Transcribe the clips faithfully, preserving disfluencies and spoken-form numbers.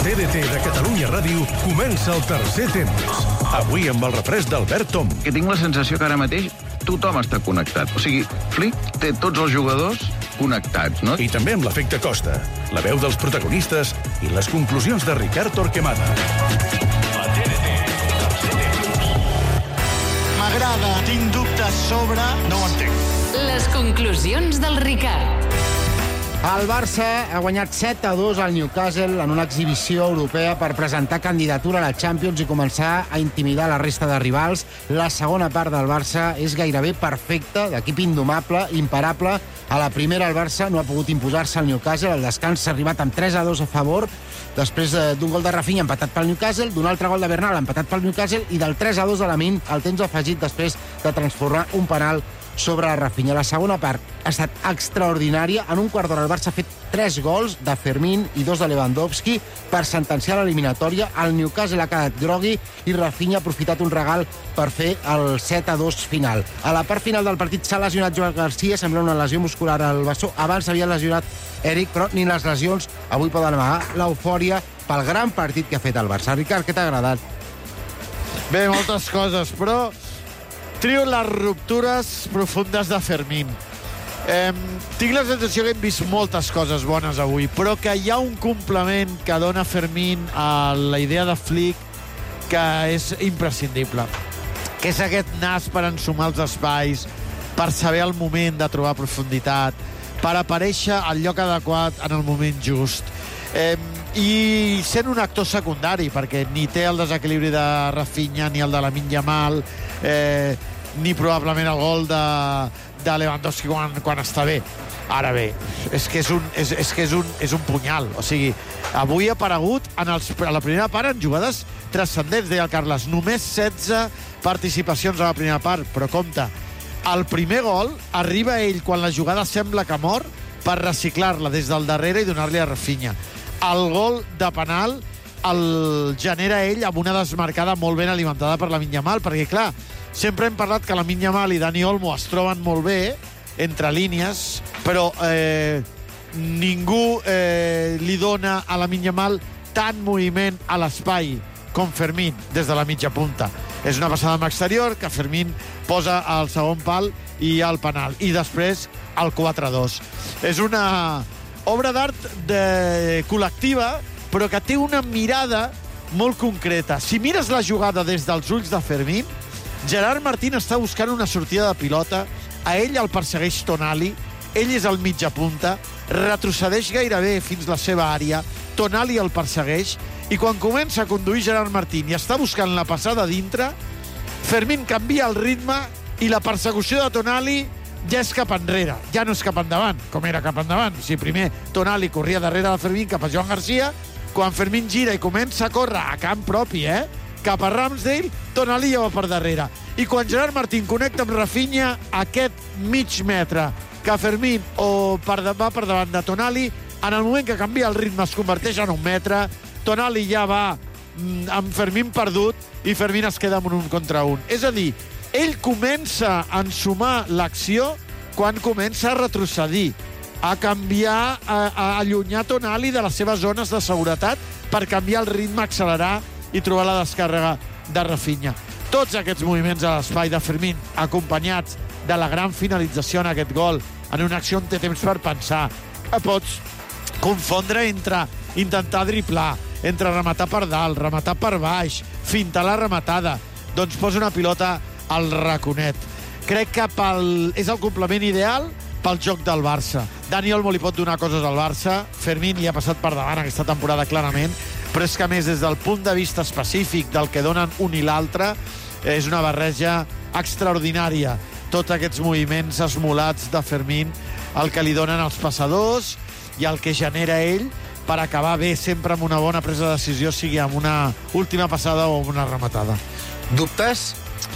T D T de Catalunya Ràdio comença el tercer temps. Avui amb el refresc d'Albert Tom. Que tinc la sensació que ara mateix tothom està connectat. O sigui, Flick té tots els jugadors connectats, no? I també amb l'efecte Costa, la veu dels protagonistes i les conclusions de Ricard Torquemada. La T D T, tercer temps. M'agrada, tinc dubtes sobre... No ho entenc. Les conclusions del Ricard. El Barça ha guanyat set a dos al Newcastle en una exhibició europea per presentar candidatura a la Champions i començar a intimidar la resta de rivals. La segona part del Barça és gairebé perfecta, d'equip indomable, imparable. A la primera el Barça no ha pogut imposar-se al Newcastle. El descans s'ha arribat amb tres a dos a favor, després d'un gol de Rafinha empatat pel Newcastle, d'un altre gol de Bernal empatat pel Newcastle i del tres a dos de Lamine al temps afegit després de transformar un penal sobre la Rafinha. La segona part ha estat extraordinària. En un quart d'hora el Barça ha fet tres gols de Fermín i dos de Lewandowski per sentenciar l'eliminatòria. El Newcastle ha quedat grogui i Rafinha ha aprofitat un regal per fer el set a dos final. A la part final del partit s'ha lesionat Joan Garcia, sembla una lesió muscular al bessó. Abans s'havia lesionat Eric, però ni les lesions avui poden amagar l'eufòria pel gran partit que ha fet el Barça. Ricard, què t'ha agradat? Bé, moltes coses, però trio les ruptures profundes de Fermín. Eh, tinc la sensació que hem vist moltes coses bones avui, però que hi ha un complement que dona Fermín a la idea de Flick que és imprescindible, que és aquest nas per ensumar els espais, per saber el moment de trobar profunditat, per aparèixer al lloc adequat en el moment just. Eh, i sent un actor secundari, perquè ni té el desequilibri de Rafinha ni el de Lamine Yamal, eh, ni probablement el gol de, de Lewandowski quan, quan està bé. Ara bé, és que és un, és, és que és un, és un punyal. O sigui, avui ha aparegut en els, a la primera part en jugades transcendents, deia el Carles. Només setze participacions a la primera part, però compte, el primer gol arriba ell quan la jugada sembla que mor per reciclar-la des del darrere i donar-li a Rafinha. El gol de penal el genera ell amb una desmarcada molt ben alimentada per Lamine Yamal, perquè, clar, sempre hem parlat que Lamine Yamal i Dani Olmo es troben molt bé entre línies, però eh, ningú eh, li dona a Lamine Yamal tant moviment a l'espai com Fermín des de la mitja punta. És una passada amb exterior que Fermín posa al segon pal i al penal. I després el quatre a dos. És una obra d'art de... col·lectiva, però que té una mirada molt concreta. Si mires la jugada des dels ulls de Fermín, Gerard Martín està buscant una sortida de pilota, a ell el persegueix Tonali, ell és el mitja punta, retrocedeix gairebé fins la seva àrea, Tonali el persegueix, i quan comença a conduir Gerard Martín i està buscant la passada dintre, Fermín canvia el ritme i la persecució de Tonali ja és cap enrere, ja no és cap endavant, com era cap endavant. Si primer Tonali corria darrere de Fermín cap a Joan Garcia, quan Fermín gira i comença a córrer a camp propi, eh? cap a Ramsdale, Tonali ja va per darrere. I quan Gerard Martín connecta amb Rafinha, aquest mig metre que Fermín o per, va per davant de Tonali, en el moment que canvia el ritme es converteix en un metre, Tonali ja va mm, amb Fermín perdut i Fermín es queda amb un contra un. És a dir, ell comença a ensumar l'acció quan comença a retrocedir, a canviar, a, a allunyar Tonali de les seves zones de seguretat per canviar el ritme, accelerar i trobar la descàrrega de Rafinha. Tots aquests moviments a l'espai de Fermín, acompanyats de la gran finalització en aquest gol, en una acció on té temps per pensar, que pots confondre entre intentar driblar, entre rematar per dalt, rematar per baix, fintar la rematada, doncs posa una pilota al raconet. Crec que pel... és el complement ideal pel joc del Barça. Dani Olmo li pot donar coses al Barça, Fermín li ha passat per davant aquesta temporada clarament, però és que, a més, des del punt de vista específic del que donen un i l'altre, és una barreja extraordinària. Tots aquests moviments esmolats de Fermín, el que li donen els passadors i el que genera ell per acabar bé sempre amb una bona presa de decisió, sigui amb una última passada o amb una rematada. Dubtes?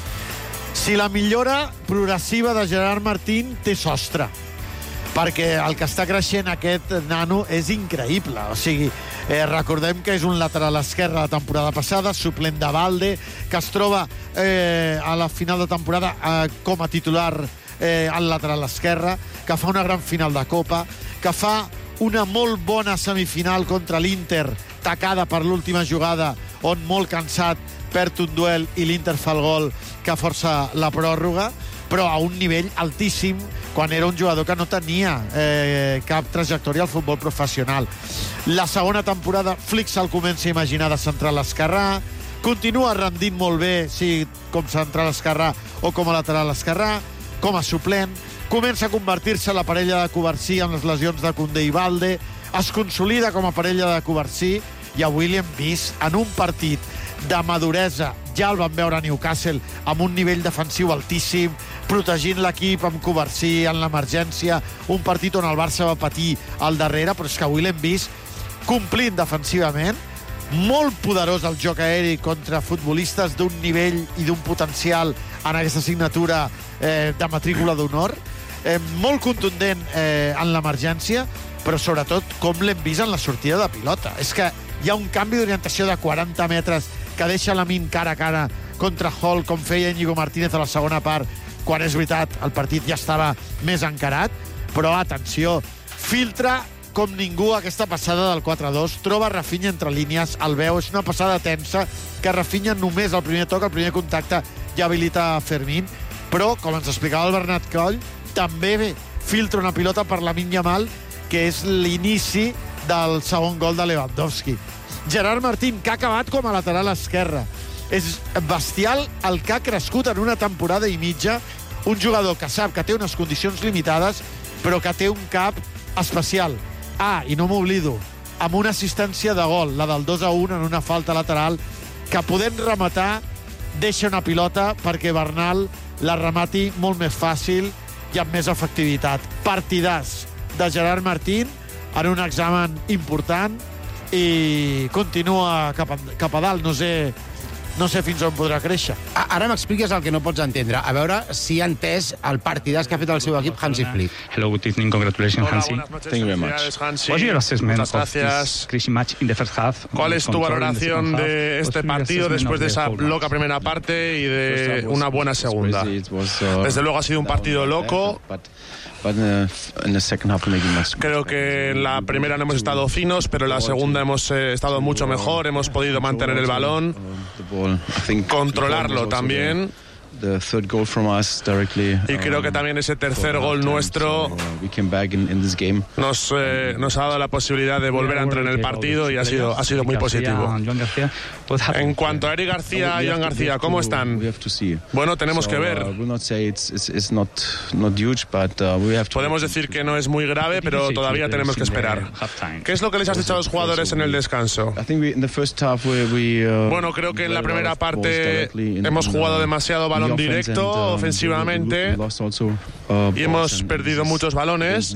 Si la millora progressiva de Gerard Martín té sostre, perquè el que està creixent aquest nano és increïble. O sigui, eh, recordem que és un lateral esquerre la temporada passada, suplent de Valde, que es troba eh, a la final de temporada eh, com a titular eh, al lateral esquerre, que fa una gran final de Copa, que fa una molt bona semifinal contra l'Inter, tacada per l'última jugada, on molt cansat perd un duel i l'Inter fa el gol que força la pròrroga, però a un nivell altíssim quan era un jugador que no tenia eh, cap trajectòria al futbol professional. La segona temporada, Flick se'l comença a imaginar de central esquerrà, continua rendint molt bé, sí, com central esquerrà o com a lateral esquerrà, com a suplent, comença a convertir-se en la parella de Covarsí amb les lesions de Koundé i Balde, es consolida com a parella de Covarsí, i avui l'hem vist en un partit de maduresa. Ja el vam veure a Newcastle amb un nivell defensiu altíssim, protegint l'equip amb Covarsí en l'emergència, un partit on el Barça va patir al darrere, però és que avui l'hem vist complint defensivament, molt poderós el joc aeri contra futbolistes d'un nivell i d'un potencial en aquesta signatura eh, de matrícula d'honor, eh, molt contundent eh, en l'emergència, però sobretot com l'hem vist en la sortida de pilota. És que hi ha un canvi d'orientació de quaranta metres que deixa Lamine cara a cara contra Hall, com feia Íñigo Martínez a la segona part, quan és veritat, el partit ja estava més encarat, però atenció, filtra com ningú aquesta passada del quatre a dos, troba Rafinha entre línies, el veu, és una passada tensa, que Rafinha només al primer toc, al primer contacte, ja habilita Fermín, però, com ens explicava el Bernat Coll, també filtra una pilota per Lamine Yamal, que és l'inici del segon gol de Lewandowski. Gerard Martín, que ha acabat com a lateral esquerre. És bestial el que ha crescut en una temporada i mitja, un jugador que sap que té unes condicions limitades, però que té un cap especial. Ah, i no m'oblido, amb una assistència de gol, la del dos a un en una falta lateral, que podent rematar deixa una pilota perquè Bernal la remati molt més fàcil i amb més efectivitat. Partidàs de Gerard Martín en un examen important i continua cap a, cap a dalt. No sé, no sé fins on podrà créixer. Ara m'expliques el que no pots entendre. A veure si ha entès el partidàs que ha fet el seu equip Hansi Flick. Hello, good evening. Congratulations, Hola, Hansi. Thank you very much. What's your assessment of this crazy match in the first half? ¿Cuál es tu valoración de este partido después de esa loca primera parte y de una buena segunda? Desde luego ha sido un partido loco. Creo que en la primera no hemos estado finos, pero en la segunda hemos eh, estado mucho mejor, hemos podido mantener el balón, controlarlo también. Y creo que también ese tercer gol nuestro nos, eh, nos ha dado la posibilidad de volver a entrar en el partido y ha sido, ha sido muy positivo. En cuanto a Eric García y Joan García, ¿cómo están? Bueno, tenemos que ver. Podemos decir que no es muy grave, pero todavía tenemos que esperar. ¿Qué es lo que les has dicho a los jugadores en el descanso? Bueno, creo que en la primera parte hemos jugado demasiado balón directo ofensivamente y hemos perdido muchos balones,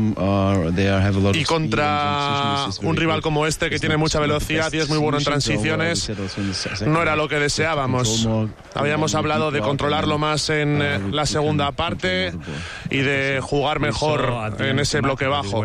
y contra un rival como este que tiene mucha velocidad y es muy bueno en transiciones no era lo que deseábamos. Habíamos hablado de controlarlo más en la segunda parte y de jugar mejor en ese bloque bajo.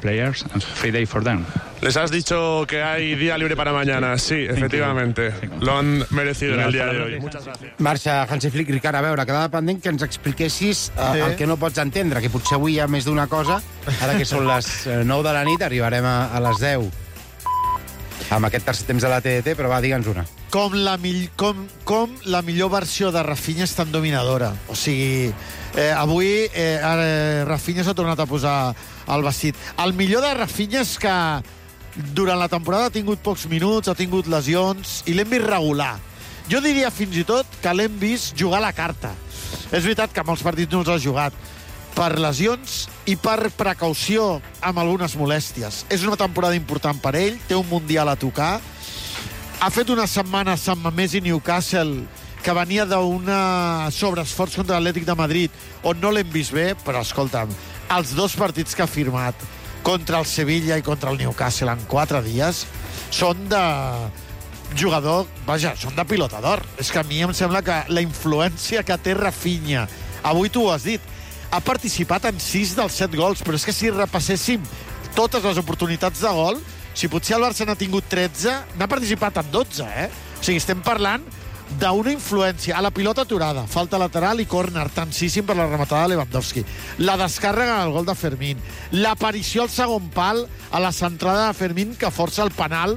Les has dicho que hay día libre para mañana. Sí, efectivamente, lo han merecido en el día de hoy. Muchas gracias. Marxa Hansi Flick. Ricard, a veure, quedava pendent que ens expliquessis eh, sí. el que no pots entendre, que potser avui hi ha més d'una cosa. Ara que són les nou de la nit, arribarem a, a les deu amb aquest tercer temps de la T D T, però va, digue'ns una. Com la, mill com, com la millor versió de Rafinha és tan dominadora. O sigui, eh, avui eh, ara Rafinha s'ha tornat a posar el vestit. El millor de Rafinha és que durant la temporada ha tingut pocs minuts, ha tingut lesions i l'hem vist regular. Jo diria fins i tot que l'hem vist jugar la carta. És veritat que molts partits no els ha jugat per lesions i per precaució amb algunes molèsties. És una temporada important per ell, té un Mundial a tocar. Ha fet una setmana a Sant Mamés i Newcastle que venia d'un sobreesforç contra l'Atlètic de Madrid on no l'hem vist bé, però escolta'm, els dos partits que ha firmat contra el Sevilla i contra el Newcastle en quatre dies són de jugador, vaja, són de pilota d'or. És que a mi em sembla que la influència que té Rafinha, avui tu ho has dit, ha participat en sis dels set gols, però és que si repasséssim totes les oportunitats de gol, si potser el Barça n'ha tingut tretze, n'ha participat en dotze, eh? O sigui, estem parlant d'una influència a la pilota aturada, falta lateral i córner, tensíssim per la rematada de Lewandowski, la descàrrega del gol de Fermín, l'aparició al segon pal a la centrada de Fermín que força el penal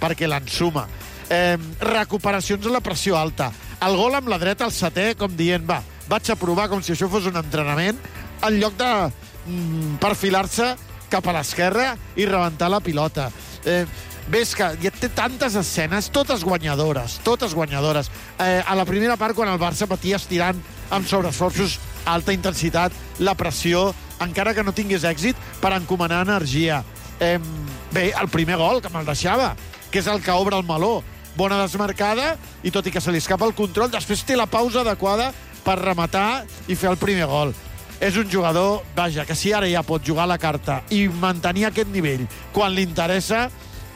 perquè l'ensuma. Eh, recuperacions en la pressió alta. El gol amb la dreta al setè, com dient, va, vaig a provar com si això fos un entrenament, en lloc de mm, perfilar-se cap a l'esquerra i rebentar la pilota. Eh, ves que ja té tantes escenes, totes guanyadores, totes guanyadores. Eh, a la primera part, quan el Barça patia estirant amb sobreesforços, alta intensitat, la pressió, encara que no tingués èxit, per encomanar energia. Eh, bé, el primer gol, que me'l deixava, que és el que obre el meló. Bona desmarcada, i tot i que se li escapa el control, després té la pausa adequada per rematar i fer el primer gol. És un jugador, vaja, que si ara ja pot jugar la carta i mantenir aquest nivell quan li interessa,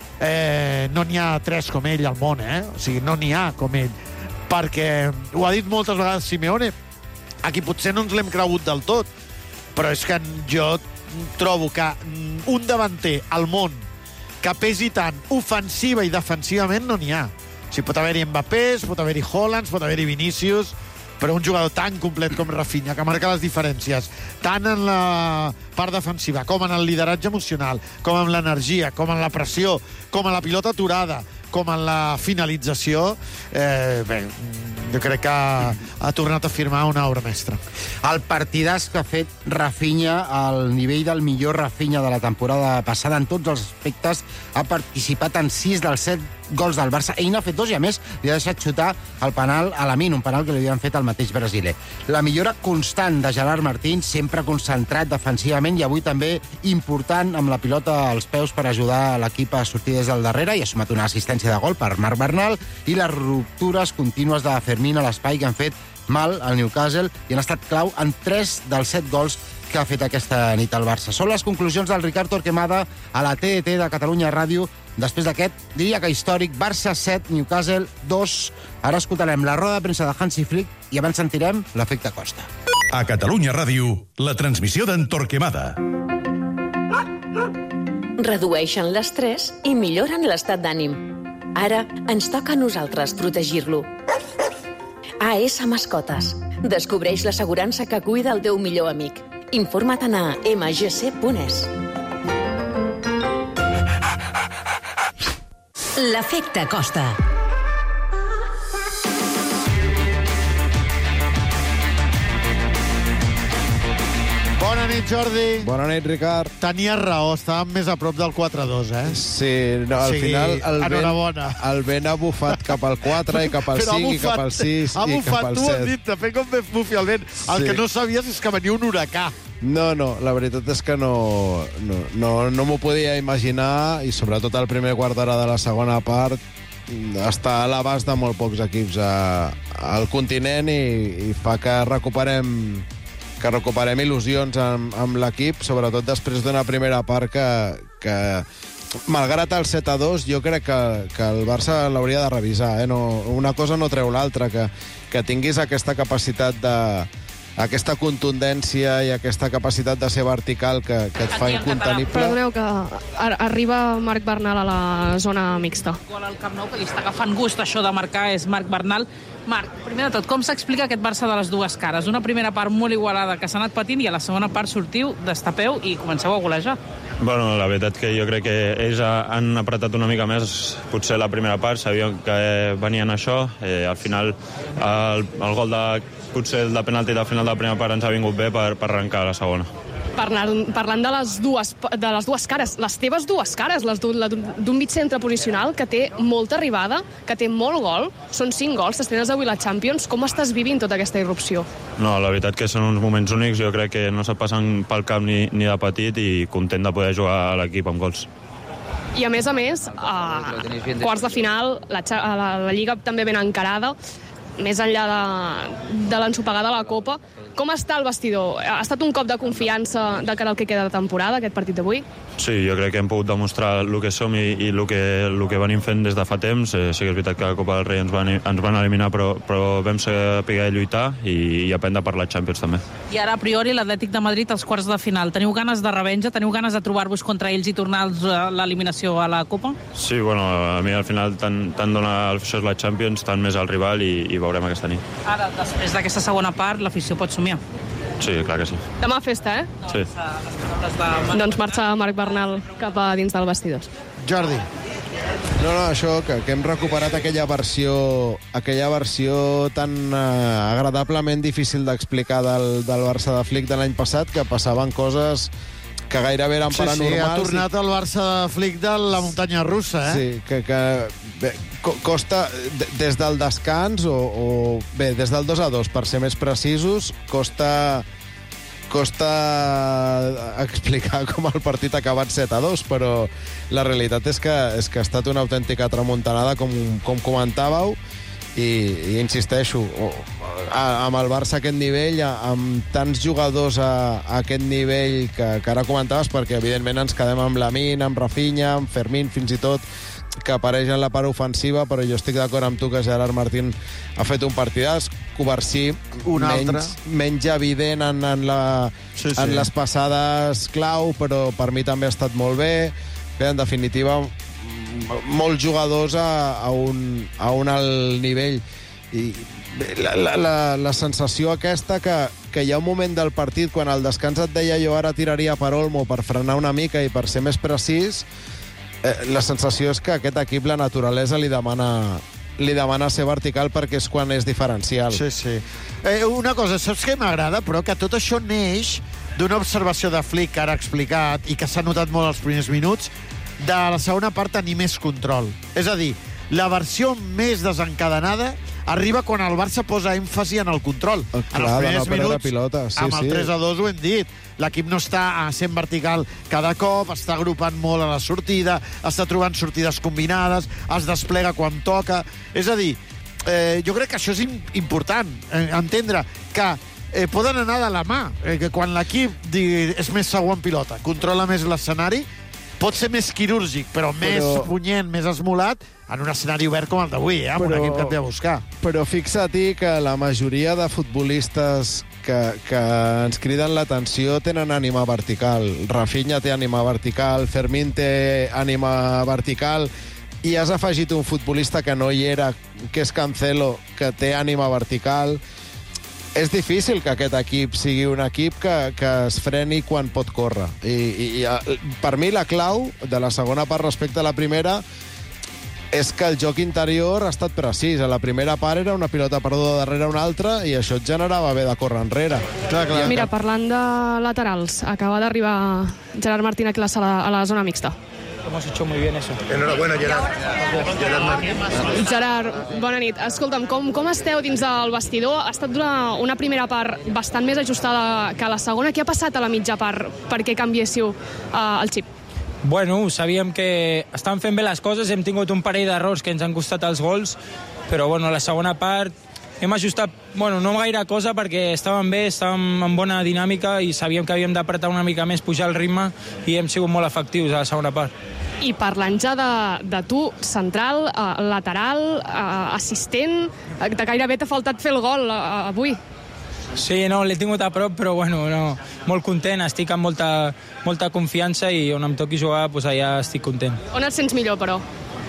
eh, no n'hi ha tres com ell al món, eh? O sigui, no n'hi ha com ell. Perquè ho ha dit moltes vegades Simeone, aquí potser no ens l'hem cregut del tot, però és que jo trobo que un davanter al món que pesi tant ofensiva i defensivament no n'hi ha. O sigui, pot haver-hi Mbappé, pot haver-hi Haaland, pot haver-hi Vinícius, però un jugador tan complet com Rafinha, que marca les diferències, tant en la part defensiva, com en el lideratge emocional, com en l'energia, com en la pressió, com en la pilota aturada, com en la finalització, eh, bé, jo crec que ha, ha tornat a firmar una obra mestra. El partidàs que ha fet Rafinha, al nivell del millor Rafinha de la temporada passada en tots els aspectes, ha participat en sis dels set gols del Barça. Ell n'ha fet dos i, a més, li ha deixat xutar el penal a Lamine, un penal que li havien fet al mateix brasiler. La millora constant de Gerard Martín, sempre concentrat defensivament i avui també important amb la pilota als peus per ajudar l'equip a sortir des del darrere, i ha sumat una assistència de gol per Marc Bernal, i les ruptures contínues de Fermín a l'espai que han fet mal al Newcastle i han estat clau en tres dels set gols que ha fet aquesta nit al Barça. Són les conclusions del Ricard Torquemada a la T D T de Catalunya Ràdio després d'aquest, diria que històric, Barça set, Newcastle dos. Ara escoltarem la roda de premsa de Hansi Flick i abans sentirem l'efecte Costa. A Catalunya Ràdio, la transmissió d'en Torquemada. Redueixen l'estrès i milloren l'estat d'ànim. Ara ens toca a nosaltres protegir-lo. A S Mascotes. Descobreix l'assegurança que cuida el teu millor amic. Informa-te'n a m g c punt es. L'efecte Costa. Bona nit, Jordi. Bona nit, Ricard. Tenies raó, estàvem més a prop del quatre dos, eh? Sí, no, al sí, final el vent, el vent ha bufat cap al quatre i cap al cinc bufat, i cap al sis i bufat, cap al set. Tu ho has dit, de fer com bé bufi el vent. El sí. que no sabies és que venia un huracà. No, no, la veritat és que no, no, no, no m'ho podia imaginar, i sobretot el primer quart d'hora de la segona part està a l'abast de molt pocs equips a, al continent i, i fa que recuperem que recuperem il·lusions amb, amb l'equip, sobretot després d'una primera part que, que malgrat el set a dos, jo crec que, que el Barça l'hauria de revisar. Eh? No, una cosa no treu l'altra, que, que tinguis aquesta capacitat de aquesta contundència i aquesta capacitat de ser vertical que, que et fa incontenible. Perdoneu que arriba Marc Bernal a la zona mixta. Gol al Camp Nou, que li està agafant gust això de marcar, és Marc Bernal. Marc, primer de tot, com s'explica aquest Barça de les dues cares? Una primera part molt igualada que s'ha anat patint i a la segona part sortiu, destapeu i comenceu a golejar. Bueno, la veritat que jo crec que ells han apretat una mica més, potser la primera part, sabien que venien això, eh, al final el, el gol de, potser el de penalti del final de la primera part ens ha vingut bé per, per arrencar la segona. Parlant, parlant de, les dues, de les dues cares, les teves dues cares, les d'un mig centre posicional que té molta arribada, que té molt gol, són cinc gols, t'estrenes avui la Champions, com estàs vivint tota aquesta irrupció? No, la veritat que són uns moments únics, jo crec que no se passen pel camp ni, ni de petit i content de poder jugar a l'equip amb gols. I a més a més, a quarts de final, la, la, la Lliga també ben encarada, més enllà de, de l'ensopegada de la Copa. Com està el vestidor? Ha estat un cop de confiança de cara al que queda de temporada, aquest partit d'avui? Sí, jo crec que hem pogut demostrar el que som i, i el, que, el que venim fent des de fa temps. Eh, sí que és veritat que la Copa del Rei ens van, ens van eliminar, però, però vam saber lluitar i, i aprendre per la Champions també. I ara, a priori, l'Atlètic de Madrid als quarts de final. Teniu ganes de revenja? Teniu ganes de trobar-vos contra ells i tornar l'eliminació a la Copa? Sí, bueno, a mi al final tant, tant dona això és la Champions, tant més el rival i, i veurem aquesta nit. Ara, després d'aquesta segona part, l'afició pot somiar. Sí, clar que sí. Demà festa, eh? Sí. Doncs marxa Marc Bernal cap a dins del vestidor. Jordi. No, no, això, que, que hem recuperat aquella versió aquella versió tan eh, agradablement difícil d'explicar del, del Barça de Flick de l'any passat, que passaven coses que gairebé eren sí, paranormals. Sí, ha tornat el Barça de Flick de la muntanya russa, eh? Sí, que, que bé, costa, des del descans, o, o bé, des del dos a dos, per ser més precisos, costa... costa explicar com el partit ha acabat set a dos, però la realitat és que, és que ha estat una autèntica tramuntanada, com, com comentàveu, i, i insisteixo, a, amb el Barça a aquest nivell, amb tants jugadors a, a aquest nivell que, que ara comentaves, perquè evidentment ens quedem amb Lamine, amb Rafinha, amb Fermín, fins i tot, que apareix en la part ofensiva, però jo estic d'acord amb tu que Gerard Martín ha fet un partidàs. Covarsí menys, menys evident en, en, la, sí, sí. en les passades clau, però per mi també ha estat molt bé. Bé, en definitiva, molts jugadors a, a, un, a un alt nivell. I la, la, la, la sensació aquesta que, que hi ha un moment del partit quan al descans et deia jo ara tiraria per Olmo per frenar una mica i per ser més precís, eh, la sensació és que aquest equip la naturalesa li demana li demana ser vertical perquè és quan és diferencial. Sí, sí. Eh, una cosa, saps què m'agrada? Però que tot això neix d'una observació de Flick que ara ha explicat i que s'ha notat molt als primers minuts, de la segona part tenir més control. És a dir, la versió més desencadenada arriba quan el Barça posa èmfasi en el control. Clar, en els primers no minuts, pilota. Sí, amb el sí. tres a dos ho hem dit. L'equip no està sent vertical cada cop, està agrupant molt a la sortida, està trobant sortides combinades, es desplega quan toca. És a dir, eh, jo crec que això és important, eh, entendre que eh, poden anar de la mà, eh, que quan l'equip digui, és més segur en pilota, controla més l'escenari, pot ser més quirúrgic, però, però més punyent, més esmolat, en un escenari obert com el d'avui, eh, amb però, un equip que et ve a buscar. Però fixa-t'hi que la majoria de futbolistes que, que ens criden l'atenció tenen ànima vertical. Rafinha té ànima vertical, Fermín té ànima vertical, i has afegit un futbolista que no hi era, que és Cancelo, que té ànima vertical. És difícil que aquest equip sigui un equip que, que es freni quan pot córrer. I, i, i per mi la clau de la segona part respecte a la primera és que el joc interior ha estat precís. A la primera part era una pilota perduda darrere una altra i això et generava haver de córrer enrere. Clar, clar. Mira, parlant de laterals, acaba d'arribar Gerard Martín aquí a la, sala, a la zona mixta. Hemos hecho muy bien eso. Enhorabuena, Gerard. Gerard, Gerard, bona nit. Escolta'm, com, com esteu dins del vestidor? Ha estat una, una primera part bastant més ajustada que la segona. Què ha passat a la mitja part perquè canviéssiu uh, el xip? Bueno, sabíem que estan fent bé les coses, hem tingut un parell d'errors que ens han costat els gols, però bueno, la segona part hem ajustat, bueno, no gaire cosa perquè estàvem bé, estàvem en bona dinàmica i sabíem que havíem d'apretar una mica més, pujar el ritme, i hem sigut molt efectius a la segona part. I parlant ja de, de tu, central, uh, lateral, uh, assistent, de gairebé t'ha faltat fer el gol uh, avui. Sí, no, l'he tingut a prop, però bueno, no, molt content, estic amb molta, molta confiança i on em toqui jugar, doncs allà estic content. On et sents millor, però?